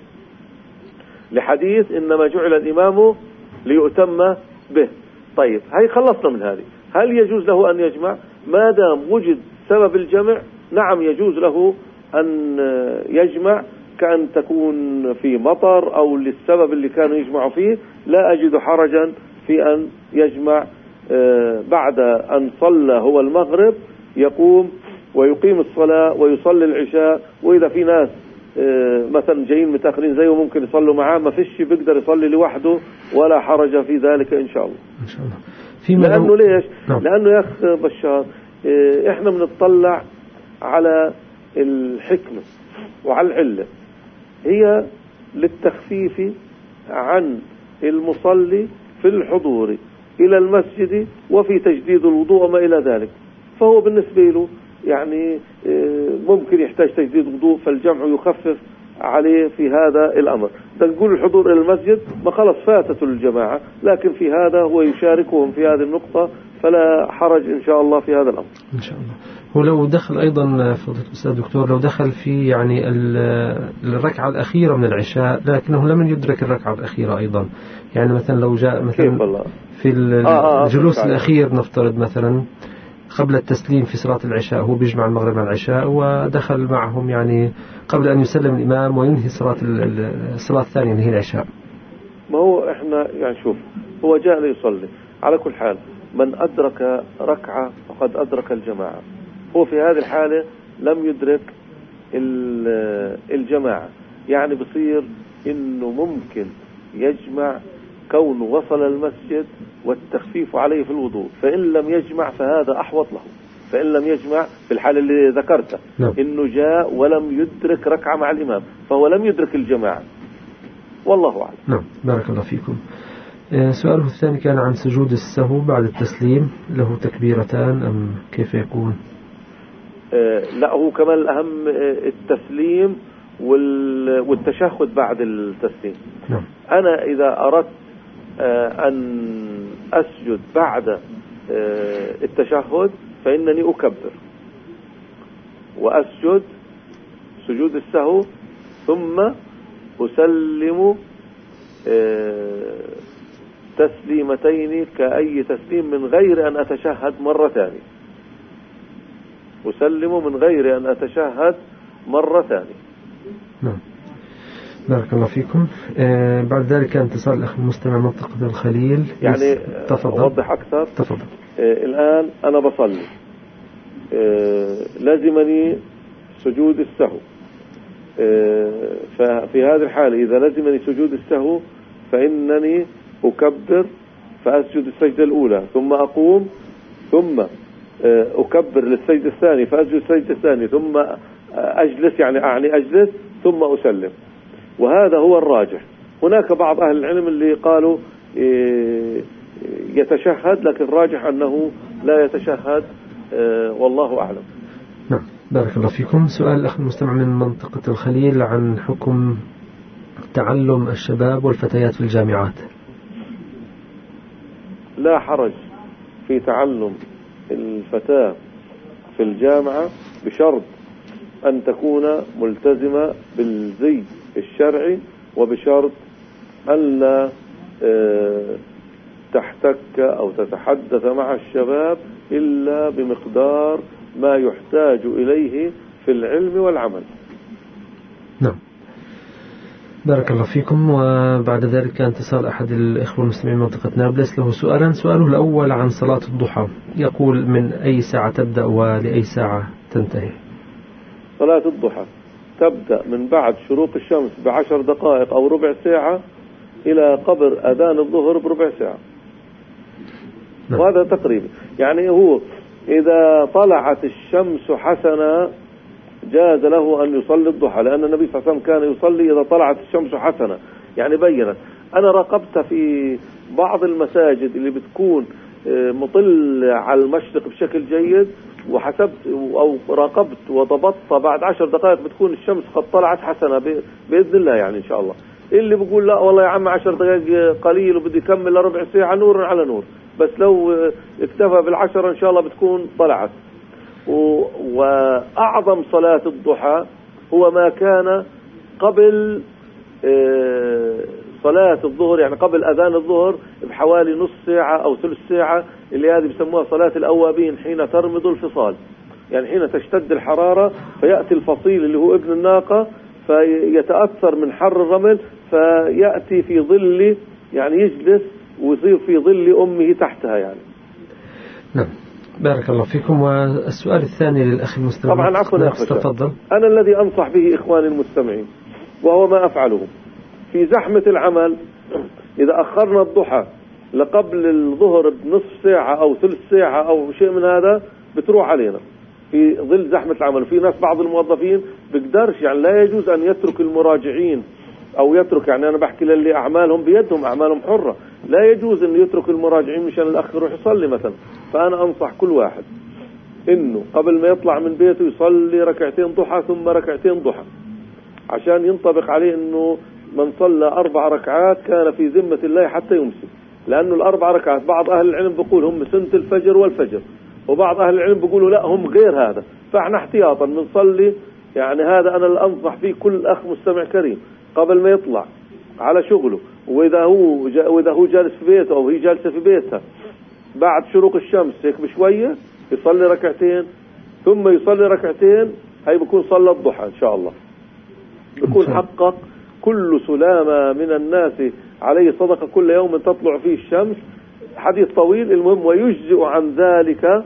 لحديث إنما جعل الإمام ليؤتم به. طيب هاي خلصنا من هذه. هل يجوز له أن يجمع؟ ما دام وجد سبب الجمع نعم يجوز له أن يجمع، كأن تكون في مطر أو للسبب اللي كانوا يجمعوا فيه، لا أجد حرجا في أن يجمع بعد أن صلى هو المغرب، يقوم ويقيم الصلاة ويصلي العشاء. وإذا في ناس مثلا جايين متأخرين زيه ممكن يصلوا معاه، ما فيش بيقدر يصلي لوحده ولا حرج في ذلك إن شاء الله. إن شاء الله. فيما لأنه لو... ليش؟ نعم. لأنه يا أخ بشار إحنا بنطلع على الحكمة وعلى العلة، هي للتخفيف عن المصلي في الحضور إلى المسجد وفي تجديد الوضوء وما إلى ذلك. فهو بالنسبة له يعني ممكن يحتاج تجديد وضوء، فالجمع يخفف عليه في هذا الأمر. تقول الحضور إلى المسجد ما خلص فاتته الجماعة، لكن في هذا هو يشاركهم في هذه النقطة، فلا حرج إن شاء الله في هذا الأمر. إن شاء الله. هو لو دخل أيضا فضيلة الأستاذ دكتور، لو دخل في يعني الركعة الأخيرة من العشاء لكنه لم يدرك الركعة الأخيرة أيضا، يعني مثلا لو جاء مثلا في الجلوس آه آه الأخير نفترض مثلا قبل التسليم في صلاة العشاء، هو بيجمع المغرب مع العشاء ودخل معهم يعني قبل أن يسلم الإمام وينهي صلاة الصلاة الثانية اللي هي العشاء. ما هو إحنا يعني شوف، هو جاء ليصلي على كل حال، من أدرك ركعة فقد أدرك الجماعة. هو في هذه الحالة لم يدرك الجماعة، يعني بصير إنه ممكن يجمع كونه وصل المسجد والتخفيف عليه في الوضوء، فإن لم يجمع فهذا أحوط له. فإن لم يجمع في الحالة اللي ذكرتها نعم. إنه جاء ولم يدرك ركعة مع الإمام فهو لم يدرك الجماعة، والله أعلم. نعم بارك الله فيكم. سؤاله الثاني كان عن سجود السهو بعد التسليم، له تكبيرتان أم كيف يكون؟ آه لا، هو كمان الأهم التسليم والتشهد بعد التسليم. نعم. أنا إذا أردت آه أن أسجد بعد آه التشهد فإنني أكبر وأسجد سجود السهو ثم أسلم آه تسليمتين كأي تسليم من غير أن أتشهد مرة ثانية، أسلم من غير أن أتشهد مرة ثانية. نعم بارك الله فيكم. آه بعد ذلك كان اتصال الأخ المستمع منطقة الخليل، يعني تفضل. أوضح أكثر. تفضل. آه الآن أنا بصلي، آه لازمني سجود السهو، ففي هذه الحالة إذا لزمني سجود السهو فإنني أكبر فأسجد السجدة الأولى ثم أقوم ثم أكبر للسجدة الثانية فأسجد السجدة الثانية ثم أجلس يعني أعني أجلس ثم أسلم، وهذا هو الراجح. هناك بعض أهل العلم اللي قالوا يتشهد، لكن الراجح أنه لا يتشهد والله أعلم. نعم، بارك الله فيكم. سؤال الأخ المستمع من منطقة الخليل عن حكم تعلم الشباب والفتيات في الجامعات. لا حرج في تعلم الفتاة في الجامعة بشرط أن تكون ملتزمة بالزي الشرعي، وبشرط أن لا تحتك أو تتحدث مع الشباب إلا بمقدار ما يحتاج إليه في العلم والعمل. نعم، بارك الله فيكم. وبعد ذلك اتصال أحد الإخوة المسلمين من منطقة نابلس، له سؤالا. سؤاله الأول عن صلاة الضحى، يقول من أي ساعة تبدأ ولأي ساعة تنتهي؟ صلاة الضحى تبدأ من بعد شروق الشمس بعشر دقائق أو ربع ساعة إلى قبل أذان الظهر بربع ساعة. نعم. وهذا تقريبا يعني هو إذا طلعت الشمس حسنة جاز له أن يصلي الضحى، لأن النبي صلى الله عليه وسلم كان يصلي إذا طلعت الشمس حسنة، يعني بينت. أنا راقبت في بعض المساجد اللي بتكون مطل على المشرق بشكل جيد، وحسبت أو راقبت وضبطت بعد عشر دقائق بتكون الشمس قد طلعت حسنة بإذن الله يعني إن شاء الله. اللي بيقول لا والله يا عم عشر دقائق قليل وبدي يكمل لربع ساعة، نور على نور، بس لو اكتفى بالعشرة إن شاء الله بتكون طلعت. وأعظم صلاة الضحى هو ما كان قبل صلاة الظهر، يعني قبل أذان الظهر بحوالي نص ساعة أو ثلث ساعة، اللي هذه بسموها صلاة الأوابين، حين ترمض الفصال، يعني حين تشتد الحرارة فيأتي الفصيل اللي هو ابن الناقة فيتأثر من حر الرمل فيأتي في ظل، يعني يجلس ويصير في ظل أمه تحتها يعني. نعم، بارك الله فيكم. والسؤال الثاني للأخ المستمع. طبعا عفوا يا أخي، تفضل. أنا الذي أنصح به إخواني المستمعين وهو ما أفعله في زحمة العمل، إذا أخرنا الضحى لقبل الظهر بنصف ساعة أو ثلث ساعة أو شيء من هذا بتروح علينا في ظل زحمة العمل. في ناس بعض الموظفين بقدرش، يعني لا يجوز أن يترك المراجعين أو يترك، يعني أنا بحكي للي أعمالهم بيدهم أعمالهم حرة، لا يجوز أن يترك المراجعين مشان الأخ يروح يصلي مثلا. فأنا أنصح كل واحد إنه قبل ما يطلع من بيته يصلي ركعتين ضحى ثم ركعتين ضحى، عشان ينطبق عليه إنه من صلى أربع ركعات كان في ذمة الله حتى يمسي. لأنه الأربع ركعات بعض أهل العلم بيقول هم سنة الفجر والفجر، وبعض أهل العلم بيقولوا لا هم غير هذا. فاحنا احتياطا بنصلي، يعني هذا أنا اللي أنصح فيه كل أخ مستمع كريم قبل ما يطلع على شغله، وإذا هو وإذا هو جالس في بيته أو هي جالسة في بيتها بعد شروق الشمس هيك بشوية يصلي ركعتين ثم يصلي ركعتين، هي بيكون صلى الضحى إن شاء الله، بيكون حقق كل سلامة من الناس عليه صدقة كل يوم تطلع فيه الشمس. حديث طويل المهم، ويجزئ عن ذلك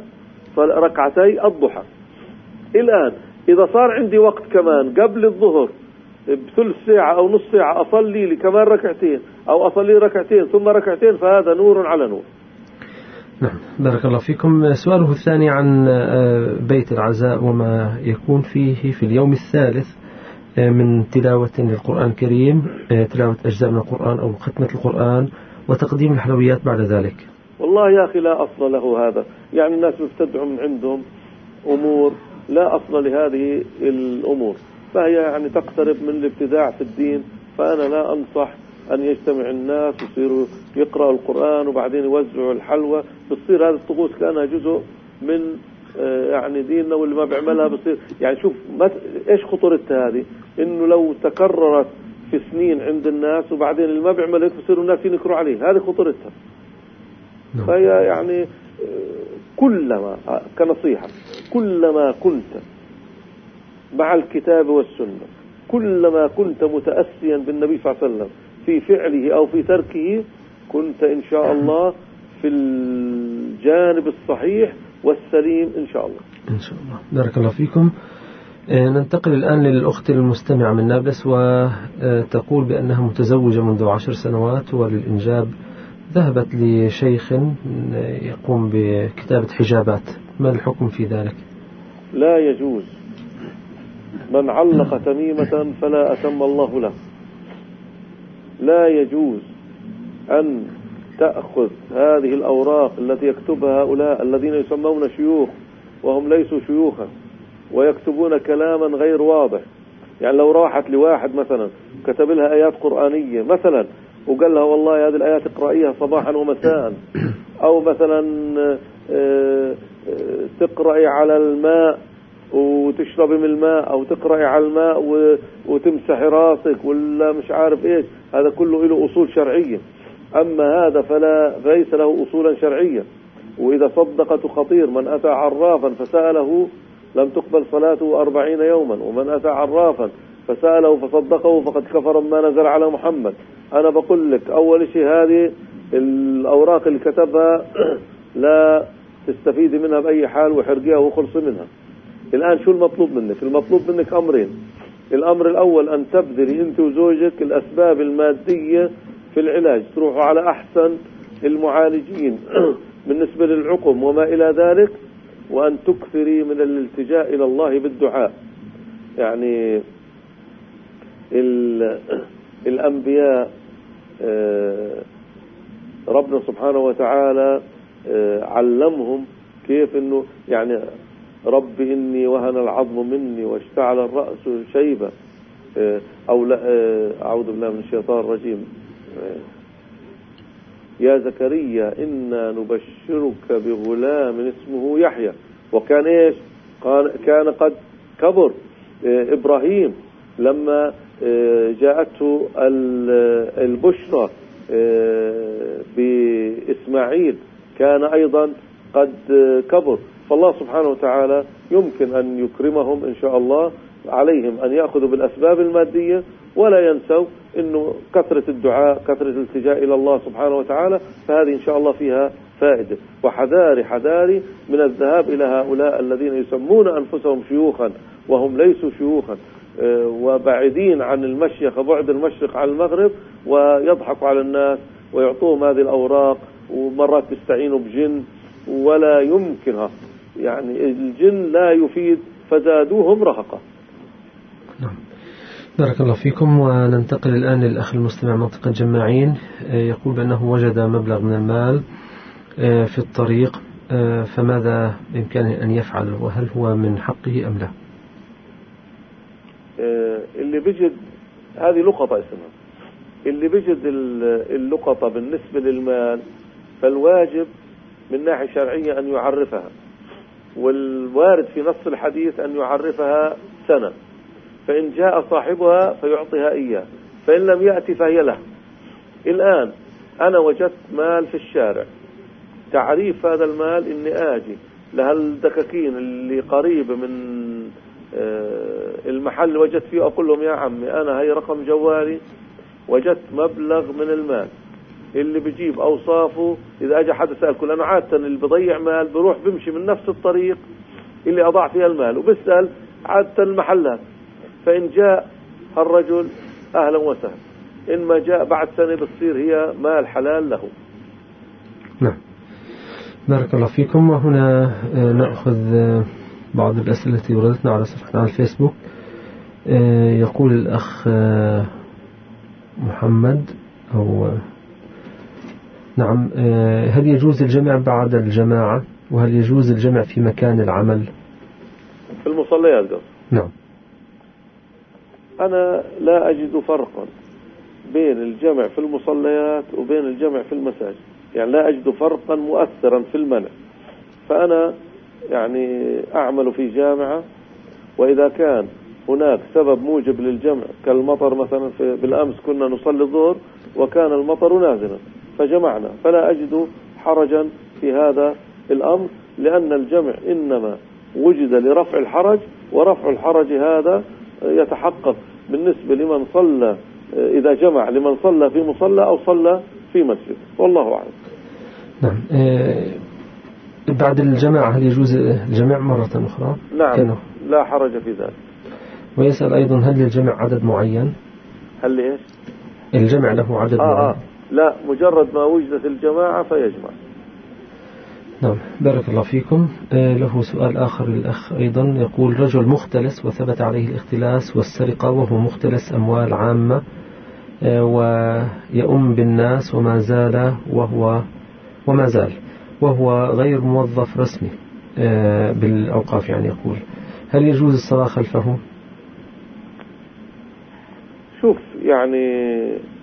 ركعتي الضحى. الآن إذا صار عندي وقت كمان قبل الظهر بثلث ساعة أو نص ساعة أصلي لي كمان ركعتين أو أصلي ركعتين ثم ركعتين، فهذا نور على نور. نعم، بارك الله فيكم. سؤاله الثاني عن بيت العزاء وما يكون فيه في اليوم الثالث من تلاوة للقرآن الكريم، تلاوة أجزاء من القرآن أو ختمة القرآن وتقديم الحلويات بعد ذلك. والله يا أخي لا أصل له هذا، يعني الناس بيبتدعوا من عندهم أمور لا أصل لهذه الأمور، فهي يعني تقترب من الابتداع في الدين. فأنا لا أنصح أن يجتمع الناس ويصيروا يقرأوا القرآن وبعدين يوزعوا الحلوى، بتصير هذه الطقوس كأنها جزء من يعني ديننا، واللي ما بيعملها بصير يعني شوف إيش خطورتها هذه، إنه لو تكررت في سنين عند الناس وبعدين اللي ما بيعمل هيك بصيروا الناس ينكروا عليه، هذه خطورتها. فهي يعني كلما كنصيحة كلما كنت مع الكتاب والسنة، كلما كنت متأسيا بالنبي صلى الله عليه وسلم في فعله أو في تركه، كنت إن شاء الله في الجانب الصحيح والسليم إن شاء الله. إن شاء الله، بارك الله فيكم. ننتقل الآن للأخت المستمعة من نابلس، وتقول بأنها متزوجة منذ عشر سنوات، وللإنجاب ذهبت لشيخ يقوم بكتابة حجابات. ما الحكم في ذلك؟ لا يجوز. من علق تميمة فلا أتم الله له. لا يجوز أن تأخذ هذه الأوراق التي يكتبها هؤلاء الذين يسمون شيوخ وهم ليسوا شيوخا، ويكتبون كلاما غير واضح. يعني لو راحت لواحد مثلا كتب لها آيات قرآنية مثلا وقال لها والله هذه الآيات اقرأيها صباحا ومساء، أو مثلا تقرأي على الماء وتشربي من الماء، أو تقرأي على الماء وتمسحي راسك ولا مش عارف إيش، هذا كله له أصول شرعية. أما هذا فلا ليس له أصولا شرعية. وإذا صدقت خطير، من أتى عرافا فسأله لم تقبل صلاته أربعين يوما، ومن أتى عرافا فسأله فصدقه فقد كفر ما نزل على محمد. أنا بقول لك أول شيء هذه الأوراق اللي كتبها لا تستفيد منها بأي حال، وحرقيها وخلص منها. الآن شو المطلوب منك؟ المطلوب منك أمرين. الأمر الأول أن تبذلي أنت وزوجك الأسباب المادية في العلاج، تروحوا على أحسن المعالجين بالنسبة للعقم وما إلى ذلك، وأن تكثري من الالتجاء إلى الله بالدعاء. يعني الأنبياء ربنا سبحانه وتعالى علمهم كيف إنه يعني رب إني وهن العظم مني واشتعل الرأس شيبة، أو لا أعوذ بالله من الشيطان الرجيم، يا زكريا إنا نبشرك بغلام اسمه يحيى وكان إيش كان قد كبر. إبراهيم لما جاءته البشرى بإسماعيل كان أيضا قد كبر. فالله سبحانه وتعالى يمكن أن يكرمهم إن شاء الله. عليهم أن يأخذوا بالأسباب المادية، ولا ينسوا إنه كثرة الدعاء، كثرة الالتجاء إلى الله سبحانه وتعالى، فهذه إن شاء الله فيها فائدة. وحذاري حذاري من الذهاب إلى هؤلاء الذين يسمون أنفسهم شيوخا وهم ليسوا شيوخا، وبعيدين عن المشيخ بعد المشرق عن المغرب، ويضحكوا على الناس ويعطوهم هذه الأوراق، ومرات بيستعينوا بجن ولا يمكنها. يعني الجن لا يفيد فزادوهم رهقا. بارك الله فيكم. وننتقل الآن للأخ المستمع منطقة جماعين، يقول بأنه وجد مبلغ من المال في الطريق، فماذا بإمكانه أن يفعل، وهل هو من حقه أم لا؟ اللي بيجد هذه لقطة اسمها، اللي بيجد اللقطة بالنسبة للمال فالواجب من ناحية شرعية أن يعرفها، والوارد في نص الحديث أن يعرفها سنة، فإن جاء صاحبها فيعطيها إياه، فإن لم يأتي فهي له. الآن أنا وجدت مال في الشارع، تعريف هذا المال إني آجي لهالدكاكين اللي قريبة من المحل وجدت فيه، أقول لهم يا عمي أنا هي رقم جوالي، وجدت مبلغ من المال، اللي بيجيب أوصافه. إذا أجى حد سأل، أنا عادة اللي بضيع مال بروح بمشي من نفس الطريق اللي أضع فيها المال وبسأل عادة المحلات، فإن جاء الرجل أهلا وسهلا، إن ما جاء بعد سنة بتصير هي مال حلال له. نعم، بارك الله فيكم. وهنا نأخذ بعض الأسئلة التي وردتنا على صفحتنا على الفيسبوك. يقول الأخ محمد أو نعم، هل يجوز الجمع بعد الجماعة، وهل يجوز الجمع في مكان العمل؟ في المصليات قصد. نعم. أنا لا أجد فرقا بين الجمع في المصليات وبين الجمع في المساجد، يعني لا أجد فرقا مؤثرا في المنع. فأنا يعني أعمل في جامعة، وإذا كان هناك سبب موجب للجمع كالمطر مثلا، في بالأمس كنا نصلي الظهر وكان المطر نازلا فجمعنا، فلا أجد حرجا في هذا الأمر، لأن الجمع إنما وجد لرفع الحرج، ورفع الحرج هذا يتحقق بالنسبة لمن صلى، إذا جمع لمن صلى في مصلى أو صلى في مسجد، والله أعلم. نعم. بعد الجماعة هل يجوز الجمع مرة أخرى؟ نعم، لا حرج في ذلك. ويسأل أيضا هل للجمع عدد معين؟ هل ليش؟ الجمع له عدد آه معين؟ آه. لا، مجرد ما وجدت الجماعة فيجمع. نعم، بارك الله فيكم. آه له سؤال آخر للأخ أيضا، يقول رجل مختلس وثبت عليه الاختلاس والسرقة وهو مختلس أموال عامة آه ويؤم بالناس وما زال وهو وما زال وهو غير موظف رسمي آه بالأوقاف، يعني يقول هل يجوز الصلاة خلفه؟ شوف، يعني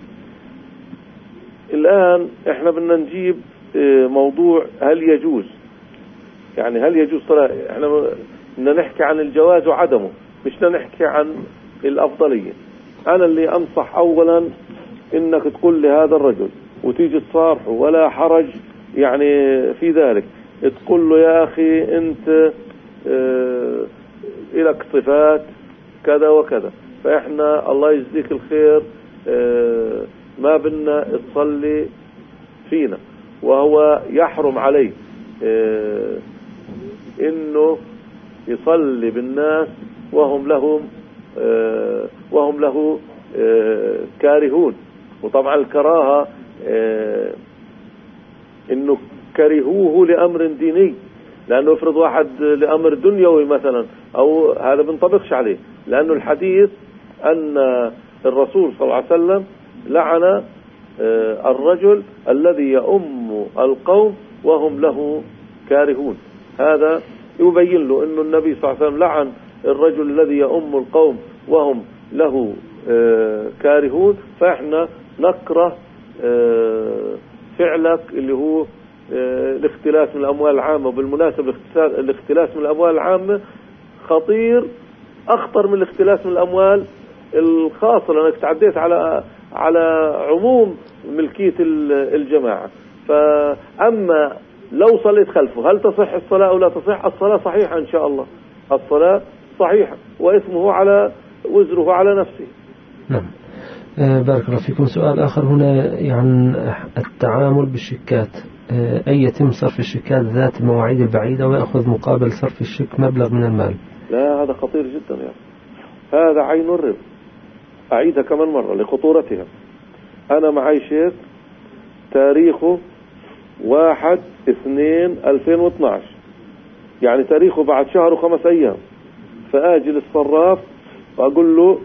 الآن احنا بدنا نجيب موضوع هل يجوز، يعني هل يجوز صلاة. احنا بدنا نحكي عن الجواز وعدمه، مش بدنا نحكي عن الأفضلية. أنا اللي أنصح أولا إنك تقول لهذا الرجل وتيجي تصارحه ولا حرج يعني في ذلك، تقول له يا أخي أنت اه إلك صفات كذا وكذا، فإحنا الله يجزيك الخير اه ما بدنا تصلي فينا، وهو يحرم عليه اه إنه يصلي بالناس وهم لهم اه وهم له اه كارهون. وطبعا الكراهة اه إنه كرهوه لأمر ديني، لأنه افرض واحد لأمر دنيوي مثلا أو هذا بنطبقش عليه، لأنه الحديث أن الرسول صلى الله عليه وسلم لعن الرجل الذي يؤم القوم وهم له كارهون. هذا يبين له أن النبي صلى الله عليه وسلم لعن الرجل الذي يؤم القوم وهم له كارهون، فإحنا نكره فعلك اللي هو الاختلاس من الأموال العامة. وبالمناسبة الاختلاس من الأموال العامة خطير، أخطر من الاختلاس من الأموال الخاصة، لأنك تعديت على على عموم ملكية الجماعة. فأما لو صليت خلفه هل تصح الصلاة أو لا تصح؟ الصلاة صحيحة إن شاء الله، الصلاة صحيحة واسمه على وزره على نفسه. نعم، بارك الله فيكم. سؤال آخر هنا عن التعامل بالشيكات، أي يتم صرف الشيكات ذات المواعيد البعيدة ويأخذ مقابل صرف الشيك مبلغ من المال. لا، هذا خطير جدا يعني. هذا عين الربا. أعيدها كمان مرة لخطورتها. أنا معي شيك تاريخه واحد اثنين ألفين واثناشر، يعني تاريخه بعد شهر وخمس أيام، فآجي للصراف وأقول له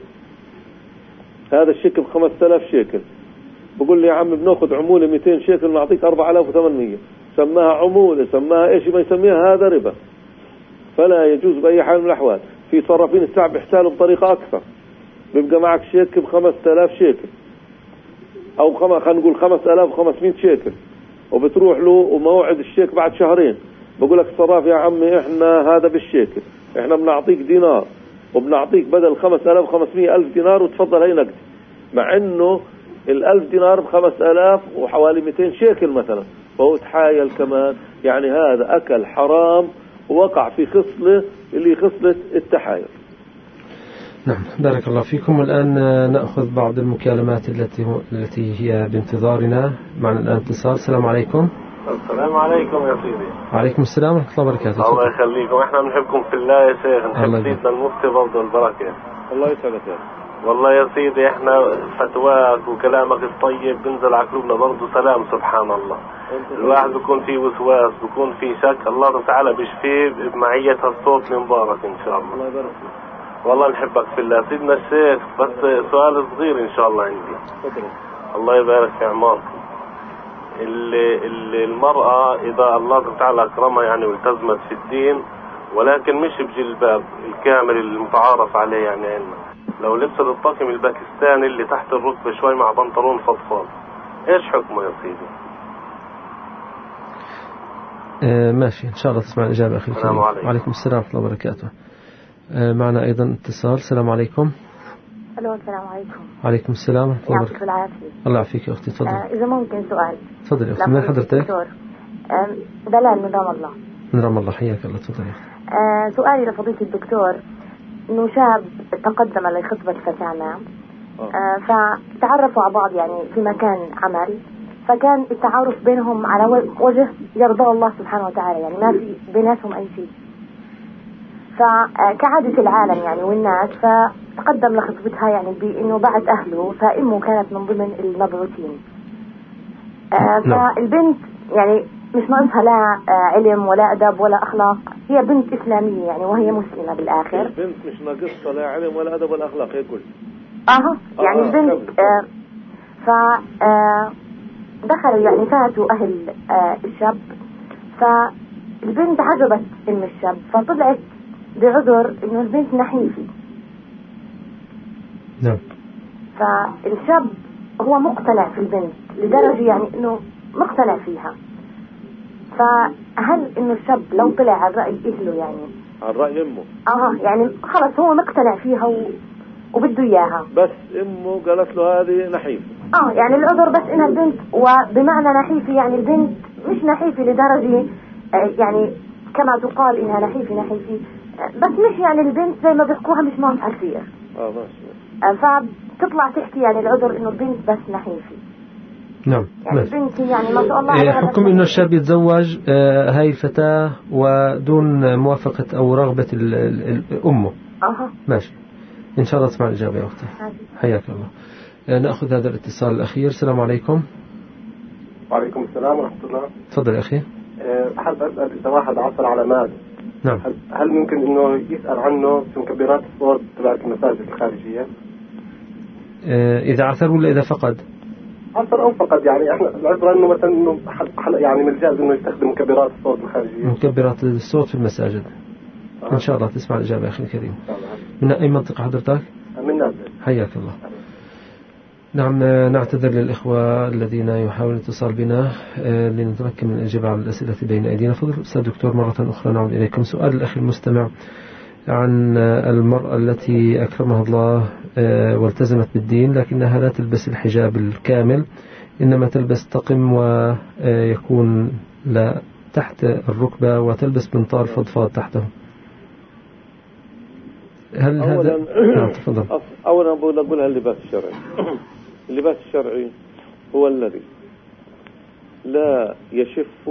هذا الشيك بخمس آلاف شيكل، بقول لي يا عم بناخذ عمولة مئتين شيكل نعطيك أربعة آلاف وثمانمية، سماها عمولة سماها إيش ما يسميها، هذا ربا، فلا يجوز بأي حال من الأحوال. في صرافين الساعة بيحتالوا بطريقة أكثر، بيبقى معك شيك بخمس آلاف شيكل أو خم... خلينا نقول خمس آلاف وخمسمائة شيكل، وبتروح له وموعد الشيك بعد شهرين، بقول لك الصراف يا عمي إحنا هذا بالشيكل، إحنا بنعطيك دينار وبنعطيك بدل خمس آلاف وخمسمائة ألف دينار وتفضل هي نقدي، مع إنه الألف دينار بخمس آلاف وحوالي مئتين شيكل مثلا، فهو تحايل كمان. يعني هذا أكل حرام ووقع في خصلة اللي خصلة التحايل. نعم، بارك الله فيكم. والآن نأخذ بعض المكالمات التي التي هي بانتظارنا. معنا الآن اتصال. السلام عليكم. السلام عليكم يا سيدي. وعليكم السلام ورحمة الله وبركاته. الله يخليكم، احنا بنحبكم في الله يا شيخ، نحب سيدنا المفتي برضه البركة. الله يسعدك. والله يا سيدي احنا فتواك وكلامك الطيب بنزل على قلوبنا برضه سلام. سبحان الله، الواحد بيكون فيه وسواس، بيكون فيه شك، الله تعالى بيشفيه بمعية الصوت المبارك ان شاء الله. الله يبارك فيك. والله نحبك في الله سيدنا الشيخ. بس سؤال صغير ان شاء الله عندي. تفضل. الله يبارك في عمركم. اللي, اللي المرأة إذا الله تعالى أكرمها يعني والتزمت في الدين، ولكن مش بجلباب الكامل المتعارف عليه، يعني عنا لو لبست الطقم الباكستاني اللي تحت الركبة شوي مع بنطلون فضفاض، إيش حكمه يا سيدي؟ آه ماشي، إن شاء الله تسمع الإجابة أخي الكريم. السلام عليكم. وعليكم السلام ورحمة الله وبركاته. آه معنا أيضا اتصال. السلام عليكم. الو السلام عليكم. وعليكم السلام ورحمة الله وبركاته. الله يعافيك يا أختي. تفضل. آه إذا ممكن سؤال. تفضل يا أختي. من حضرتك؟ آه دلال من رام الله. من رام الله، حياك الله. تفضل يا أختي. آه سؤالي لفضيلة الدكتور، إنه شاب تقدم لخطبة فتاة آه فتعرفوا على بعض يعني في مكان عمل، فكان التعارف بينهم على وجه يرضى الله سبحانه وتعالى، يعني ما في بيناتهم أي شيء. فكعادة العالم يعني والناس، فتقدم لخطبتها يعني بأنه بعد أهله، فأمه كانت من ضمن المبعوثين. فالبنت يعني مش ناقصها لا علم ولا أدب ولا أخلاق، هي بنت إسلامية يعني وهي مسلمة بالآخر. البنت مش ناقصها لا علم ولا أدب ولا أخلاق هي كل أها يعني آه البنت آه ف آه دخلوا يعني فاتوا أهل آه الشاب، فالبنت عجبت إن الشاب، فطلعت بعذر إنه البنت نحيفة. نعم. فالشاب هو مقتنع في البنت لدرجة يعني إنه مقتنع فيها. فهل إنه الشاب لو طلع على رأي أهله يعني على رأي أمه اه يعني خلص هو مقتنع فيها و... وبده إياها، بس أمه قالت له هذه نحيفة، اه يعني العذر بس إنها البنت، وبمعنى نحيفة يعني البنت مش نحيفة لدرجة آه يعني كما تقال إنها نحيفة نحيفة آه بس مش يعني البنت زي ما بيحكوها مش ناقصة كثير. اه ماشي. آه فبتطلع تحكي يعني العذر إنه البنت بس نحيفة. نعم. يعني البنت يعني ما شاء الله. حكم إنه الشاب يتزوج آه هاي الفتاة ودون موافقة أو رغبة ال ال أمه. أها. ماشي. إن شاء الله تسمع الإجابة يا أختي. حياك الله. آه نأخذ هذا الاتصال الأخير. السلام عليكم. وعليكم السلام ورحمة الله. تفضل يا أخي. أحب أسأل إذا واحد عثر على مال، نعم، هل, هل ممكن إنه يسأل عنه في مكبرات الصوت تبعت المساجد الخارجية؟ آه إذا عثر ولا إذا فقد؟ عثر أو فقد، يعني إحنا العبرة إنه مثلا إنه يعني من الجائز إنه يستخدم مكبرات الصوت الخارجية. مكبرات الصوت في المساجد. آه. إن شاء الله تسمع الإجابة يا أخي الكريم. من أي منطقة حضرتك؟ من نابل. حياك الله. نعم، نعتذر للإخوة الذين يحاولون الاتصال بنا لنتمكن من الإجابة على الأسئلة بين أيدينا. فضل أستاذ دكتور مرة أخرى نعود إليكم. سؤال الأخ المستمع عن المرأة التي أكرمها الله والتزمت بالدين لكنها لا تلبس الحجاب الكامل، إنما تلبس طقم ويكون لا تحت الركبة وتلبس بنطال فضفاض تحته. هل أولا هذا نعم تفضل. أولا بقول أقولها اللباس الشرعي. اللباس الشرعي هو الذي لا يشف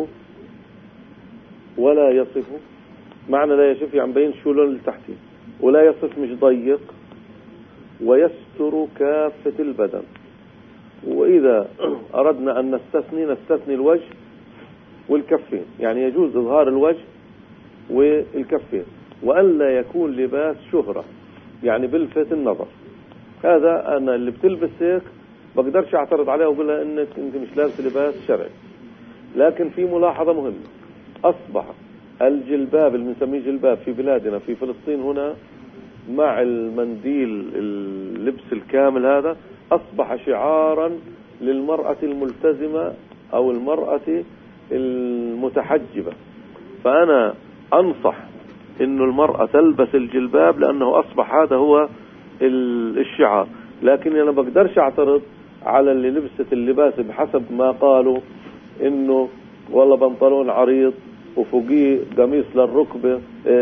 ولا يصف. معنى لا يشف يعني بين شو لون التحتي، ولا يصف مش ضيق، ويستر كافة البدن. وإذا أردنا أن نستثني نستثني الوجه والكفين، يعني يجوز إظهار الوجه والكفين، وأن لا يكون لباس شهرة يعني بلفت النظر. هذا أنا اللي بتلبس هيك بقدرش أعترض عليها وأقول لها إنك أنت مش لابس لباس شرعي. لكن في ملاحظة مهمة، أصبح الجلباب اللي بنسميه جلباب في بلادنا في فلسطين هنا مع المنديل اللبس الكامل هذا أصبح شعارا للمرأة الملتزمة أو المرأة المتحجبة. فأنا أنصح إنه المرأة تلبس الجلباب لأنه أصبح هذا هو الشعار. لكن أنا بقدرش أعترض على اللي لبست اللباس بحسب ما قالوا إنه والله بنطلون عريض وفوقيه قميص للركبة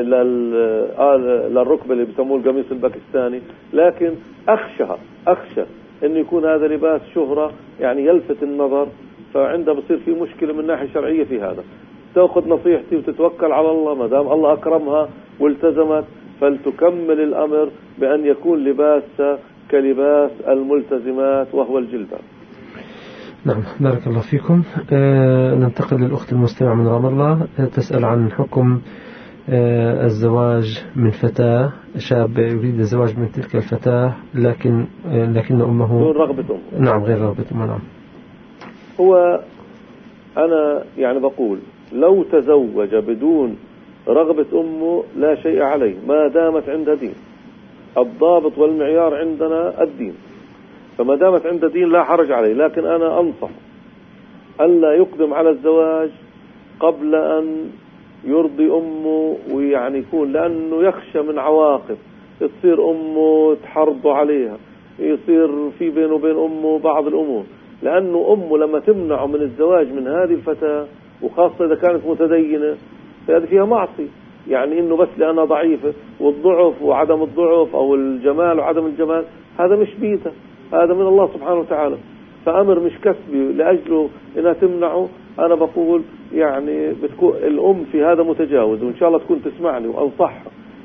للركبة اللي بيسموه القميص الباكستاني. لكن أخشى أخشى إنه يكون هذا لباس شهرة يعني يلفت النظر، فعندها بصير في مشكلة من ناحية شرعية في هذا. تأخذ نصيحتي وتتوكل على الله، ما دام الله أكرمها والتزمت فلتكمل الأمر بأن يكون لباسها كلباس الملتزمات وهو الجلباب. نعم، بارك الله فيكم. آه ننتقل للأخت المستمع من رام الله، تسأل عن حكم آه الزواج من فتاة. شاب يريد الزواج من تلك الفتاة لكن آه لكن أمه دون رغبة أمه. نعم، غير رغبة أمه. نعم. هو أنا يعني بقول لو تزوج بدون رغبة أمه لا شيء عليه ما دامت عندها دين. الضابط والمعيار عندنا الدين، فما دامت عنده دين لا حرج عليه. لكن أنا أنصح ألا يقدم على الزواج قبل أن يرضي أمه ويعني يكون، لأنه يخشى من عواقب تصير أمه تحرض عليها، يصير في بينه وبين أمه بعض الأمور. لأنه أمه لما تمنعه من الزواج من هذه الفتاة وخاصة إذا كانت متدينة فهذا فيها معصية، يعني إنه بس لأنها ضعيفة، والضعف وعدم الضعف أو الجمال وعدم الجمال هذا مش بيته، هذا من الله سبحانه وتعالى. فأمر مش كسبي لأجله إنها تمنعه. أنا بقول يعني بتكون الأم في هذا متجاوز، وإن شاء الله تكون تسمعني وأنصحها.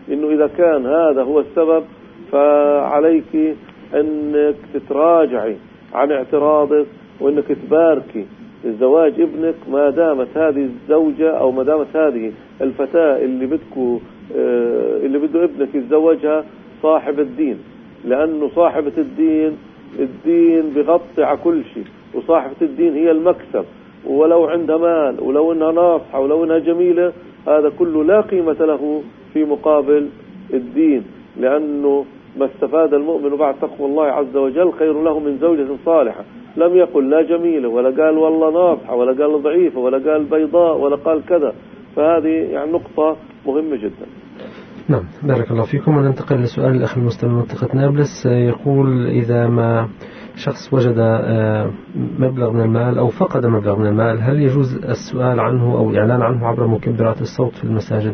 إنه إذا كان هذا هو السبب فعليك أنك تتراجعي عن اعتراضك، وأنك تباركي زواج ابنك ما دامت هذه الزوجة أو ما دامت هذه الفتاة اللي بدكو اللي بده ابنك يتزوجها صاحب الدين، لأنه صاحبة الدين الدين بغطي على كل شيء، وصاحبة الدين هي المكسب، ولو عندها مال ولو انها ناصحة ولو انها جميلة هذا كله لا قيمة له في مقابل الدين، لأنه ما استفاد المؤمن بعد تقوى الله عز وجل خير له من زوجة صالحة. لم يقل لا جميلة ولا قال والله ناصحة ولا قال ضعيفة ولا قال بيضاء ولا قال كذا، فهذه يعني نقطة مهمة جدا. نعم، بارك الله فيكم. وننتقل لسؤال الأخ المستمع من منطقة نابلس، يقول إذا ما شخص وجد مبلغ من المال أو فقد مبلغ من المال هل يجوز السؤال عنه أو الإعلان عنه عبر مكبرات الصوت في المساجد؟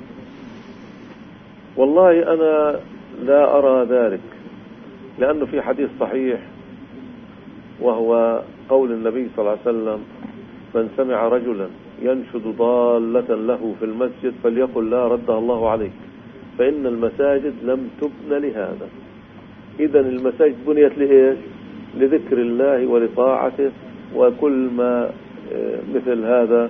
والله أنا لا أرى ذلك، لأنه في حديث صحيح وهو قول النبي صلى الله عليه وسلم: من سمع رجلا ينشد ضالة له في المسجد فليقل لا ردها الله عليك، فإن المساجد لم تبن لهذا. إذا المساجد بنيت لإيش؟ لذكر الله ولطاعته وكل ما مثل هذا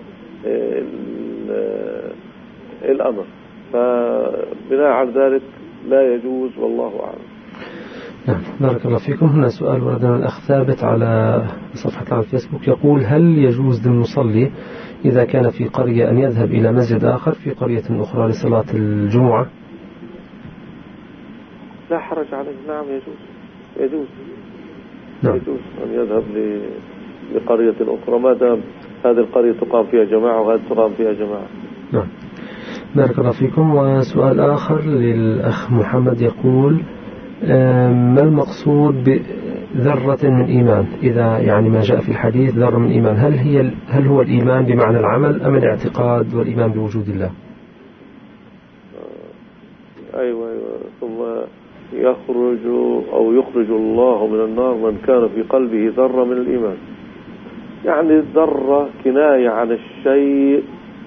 الأمر، فبناء على ذلك لا يجوز والله أعلم. نعم، بارك الله فيكم. هنا سؤال ورد من الأخ ثابت على صفحة على الفيسبوك، يقول: هل يجوز للمصلي إذا كان في قرية أن يذهب إلى مسجد آخر في قرية أخرى لصلاة الجمعة؟ لا حرج عليه، نعم يجوز يجوز نعم. يجوز أن يذهب لقرية أخرى ما دام هذه القرية تقام فيها جماعة وهذه تقام فيها جماعة. نعم، بارك الله فيكم. وسؤال آخر للأخ محمد يقول: ما المقصود بذرة من إيمان؟ إذا يعني ما جاء في الحديث ذرة من إيمان، هل هي هل هو الإيمان بمعنى العمل أم الاعتقاد والإيمان بوجود الله؟ أيوة, أيوة. ثم يخرج أو يخرج الله من النار من كان في قلبه ذرة من الإيمان. يعني الذرة كناية عن الشيء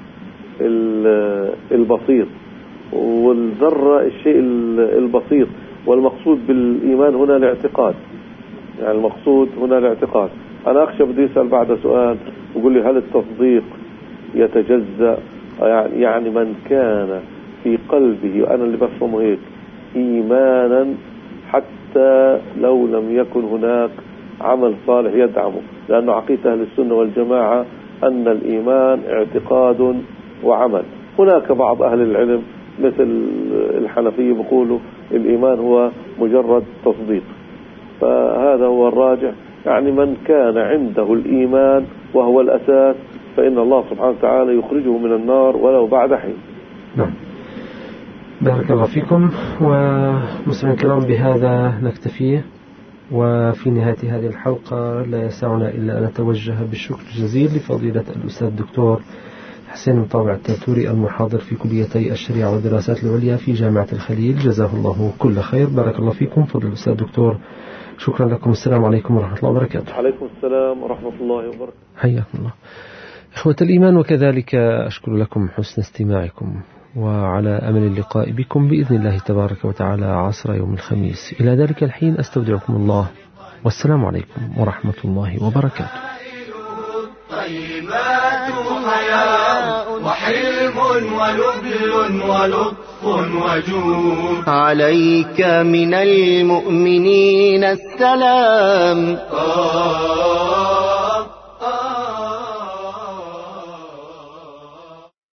البسيط، والذرة الشيء البسيط، والمقصود بالإيمان هنا الاعتقاد. يعني المقصود هنا الاعتقاد. أنا أخشى بدي أسأل بعد سؤال وقول لي: هل التصديق يتجزأ؟ يعني من كان في قلبه، أنا اللي بفهمه هيك، إيمانا حتى لو لم يكن هناك عمل صالح يدعمه، لأنه عقيدة أهل السنة والجماعة أن الإيمان اعتقاد وعمل. هناك بعض أهل العلم مثل الحنفية بيقولوا الإيمان هو مجرد تصديق، فهذا هو الراجح. يعني من كان عنده الإيمان وهو الأساس فإن الله سبحانه وتعالى يخرجه من النار ولو بعد حين. نعم، بارك الله فيكم. ومسلمين الكرام، بهذا نكتفي، وفي نهاية هذه الحلقة لا يسعنا إلا أن نتوجه بالشكر الجزيل لفضيلة الأستاذ الدكتور حسين مطاوع التاتوري المحاضر في كليتي الشريعة والدراسات العليا في جامعة الخليل، جزاه الله كل خير. بارك الله فيكم فضل الأستاذ الدكتور، شكرا لكم. السلام عليكم ورحمة الله وبركاته. عليكم السلام ورحمة الله وبركاته. حياكم الله إخوة الإيمان، وكذلك أشكر لكم حسن استماعكم، وعلى أمل اللقاء بكم بإذن الله تبارك وتعالى عصر يوم الخميس. إلى ذلك الحين أستودعكم الله، والسلام عليكم ورحمة الله وبركاته. طيبات حياء وحلم ولبل ولطف وجود، عليك من المؤمنين السلام.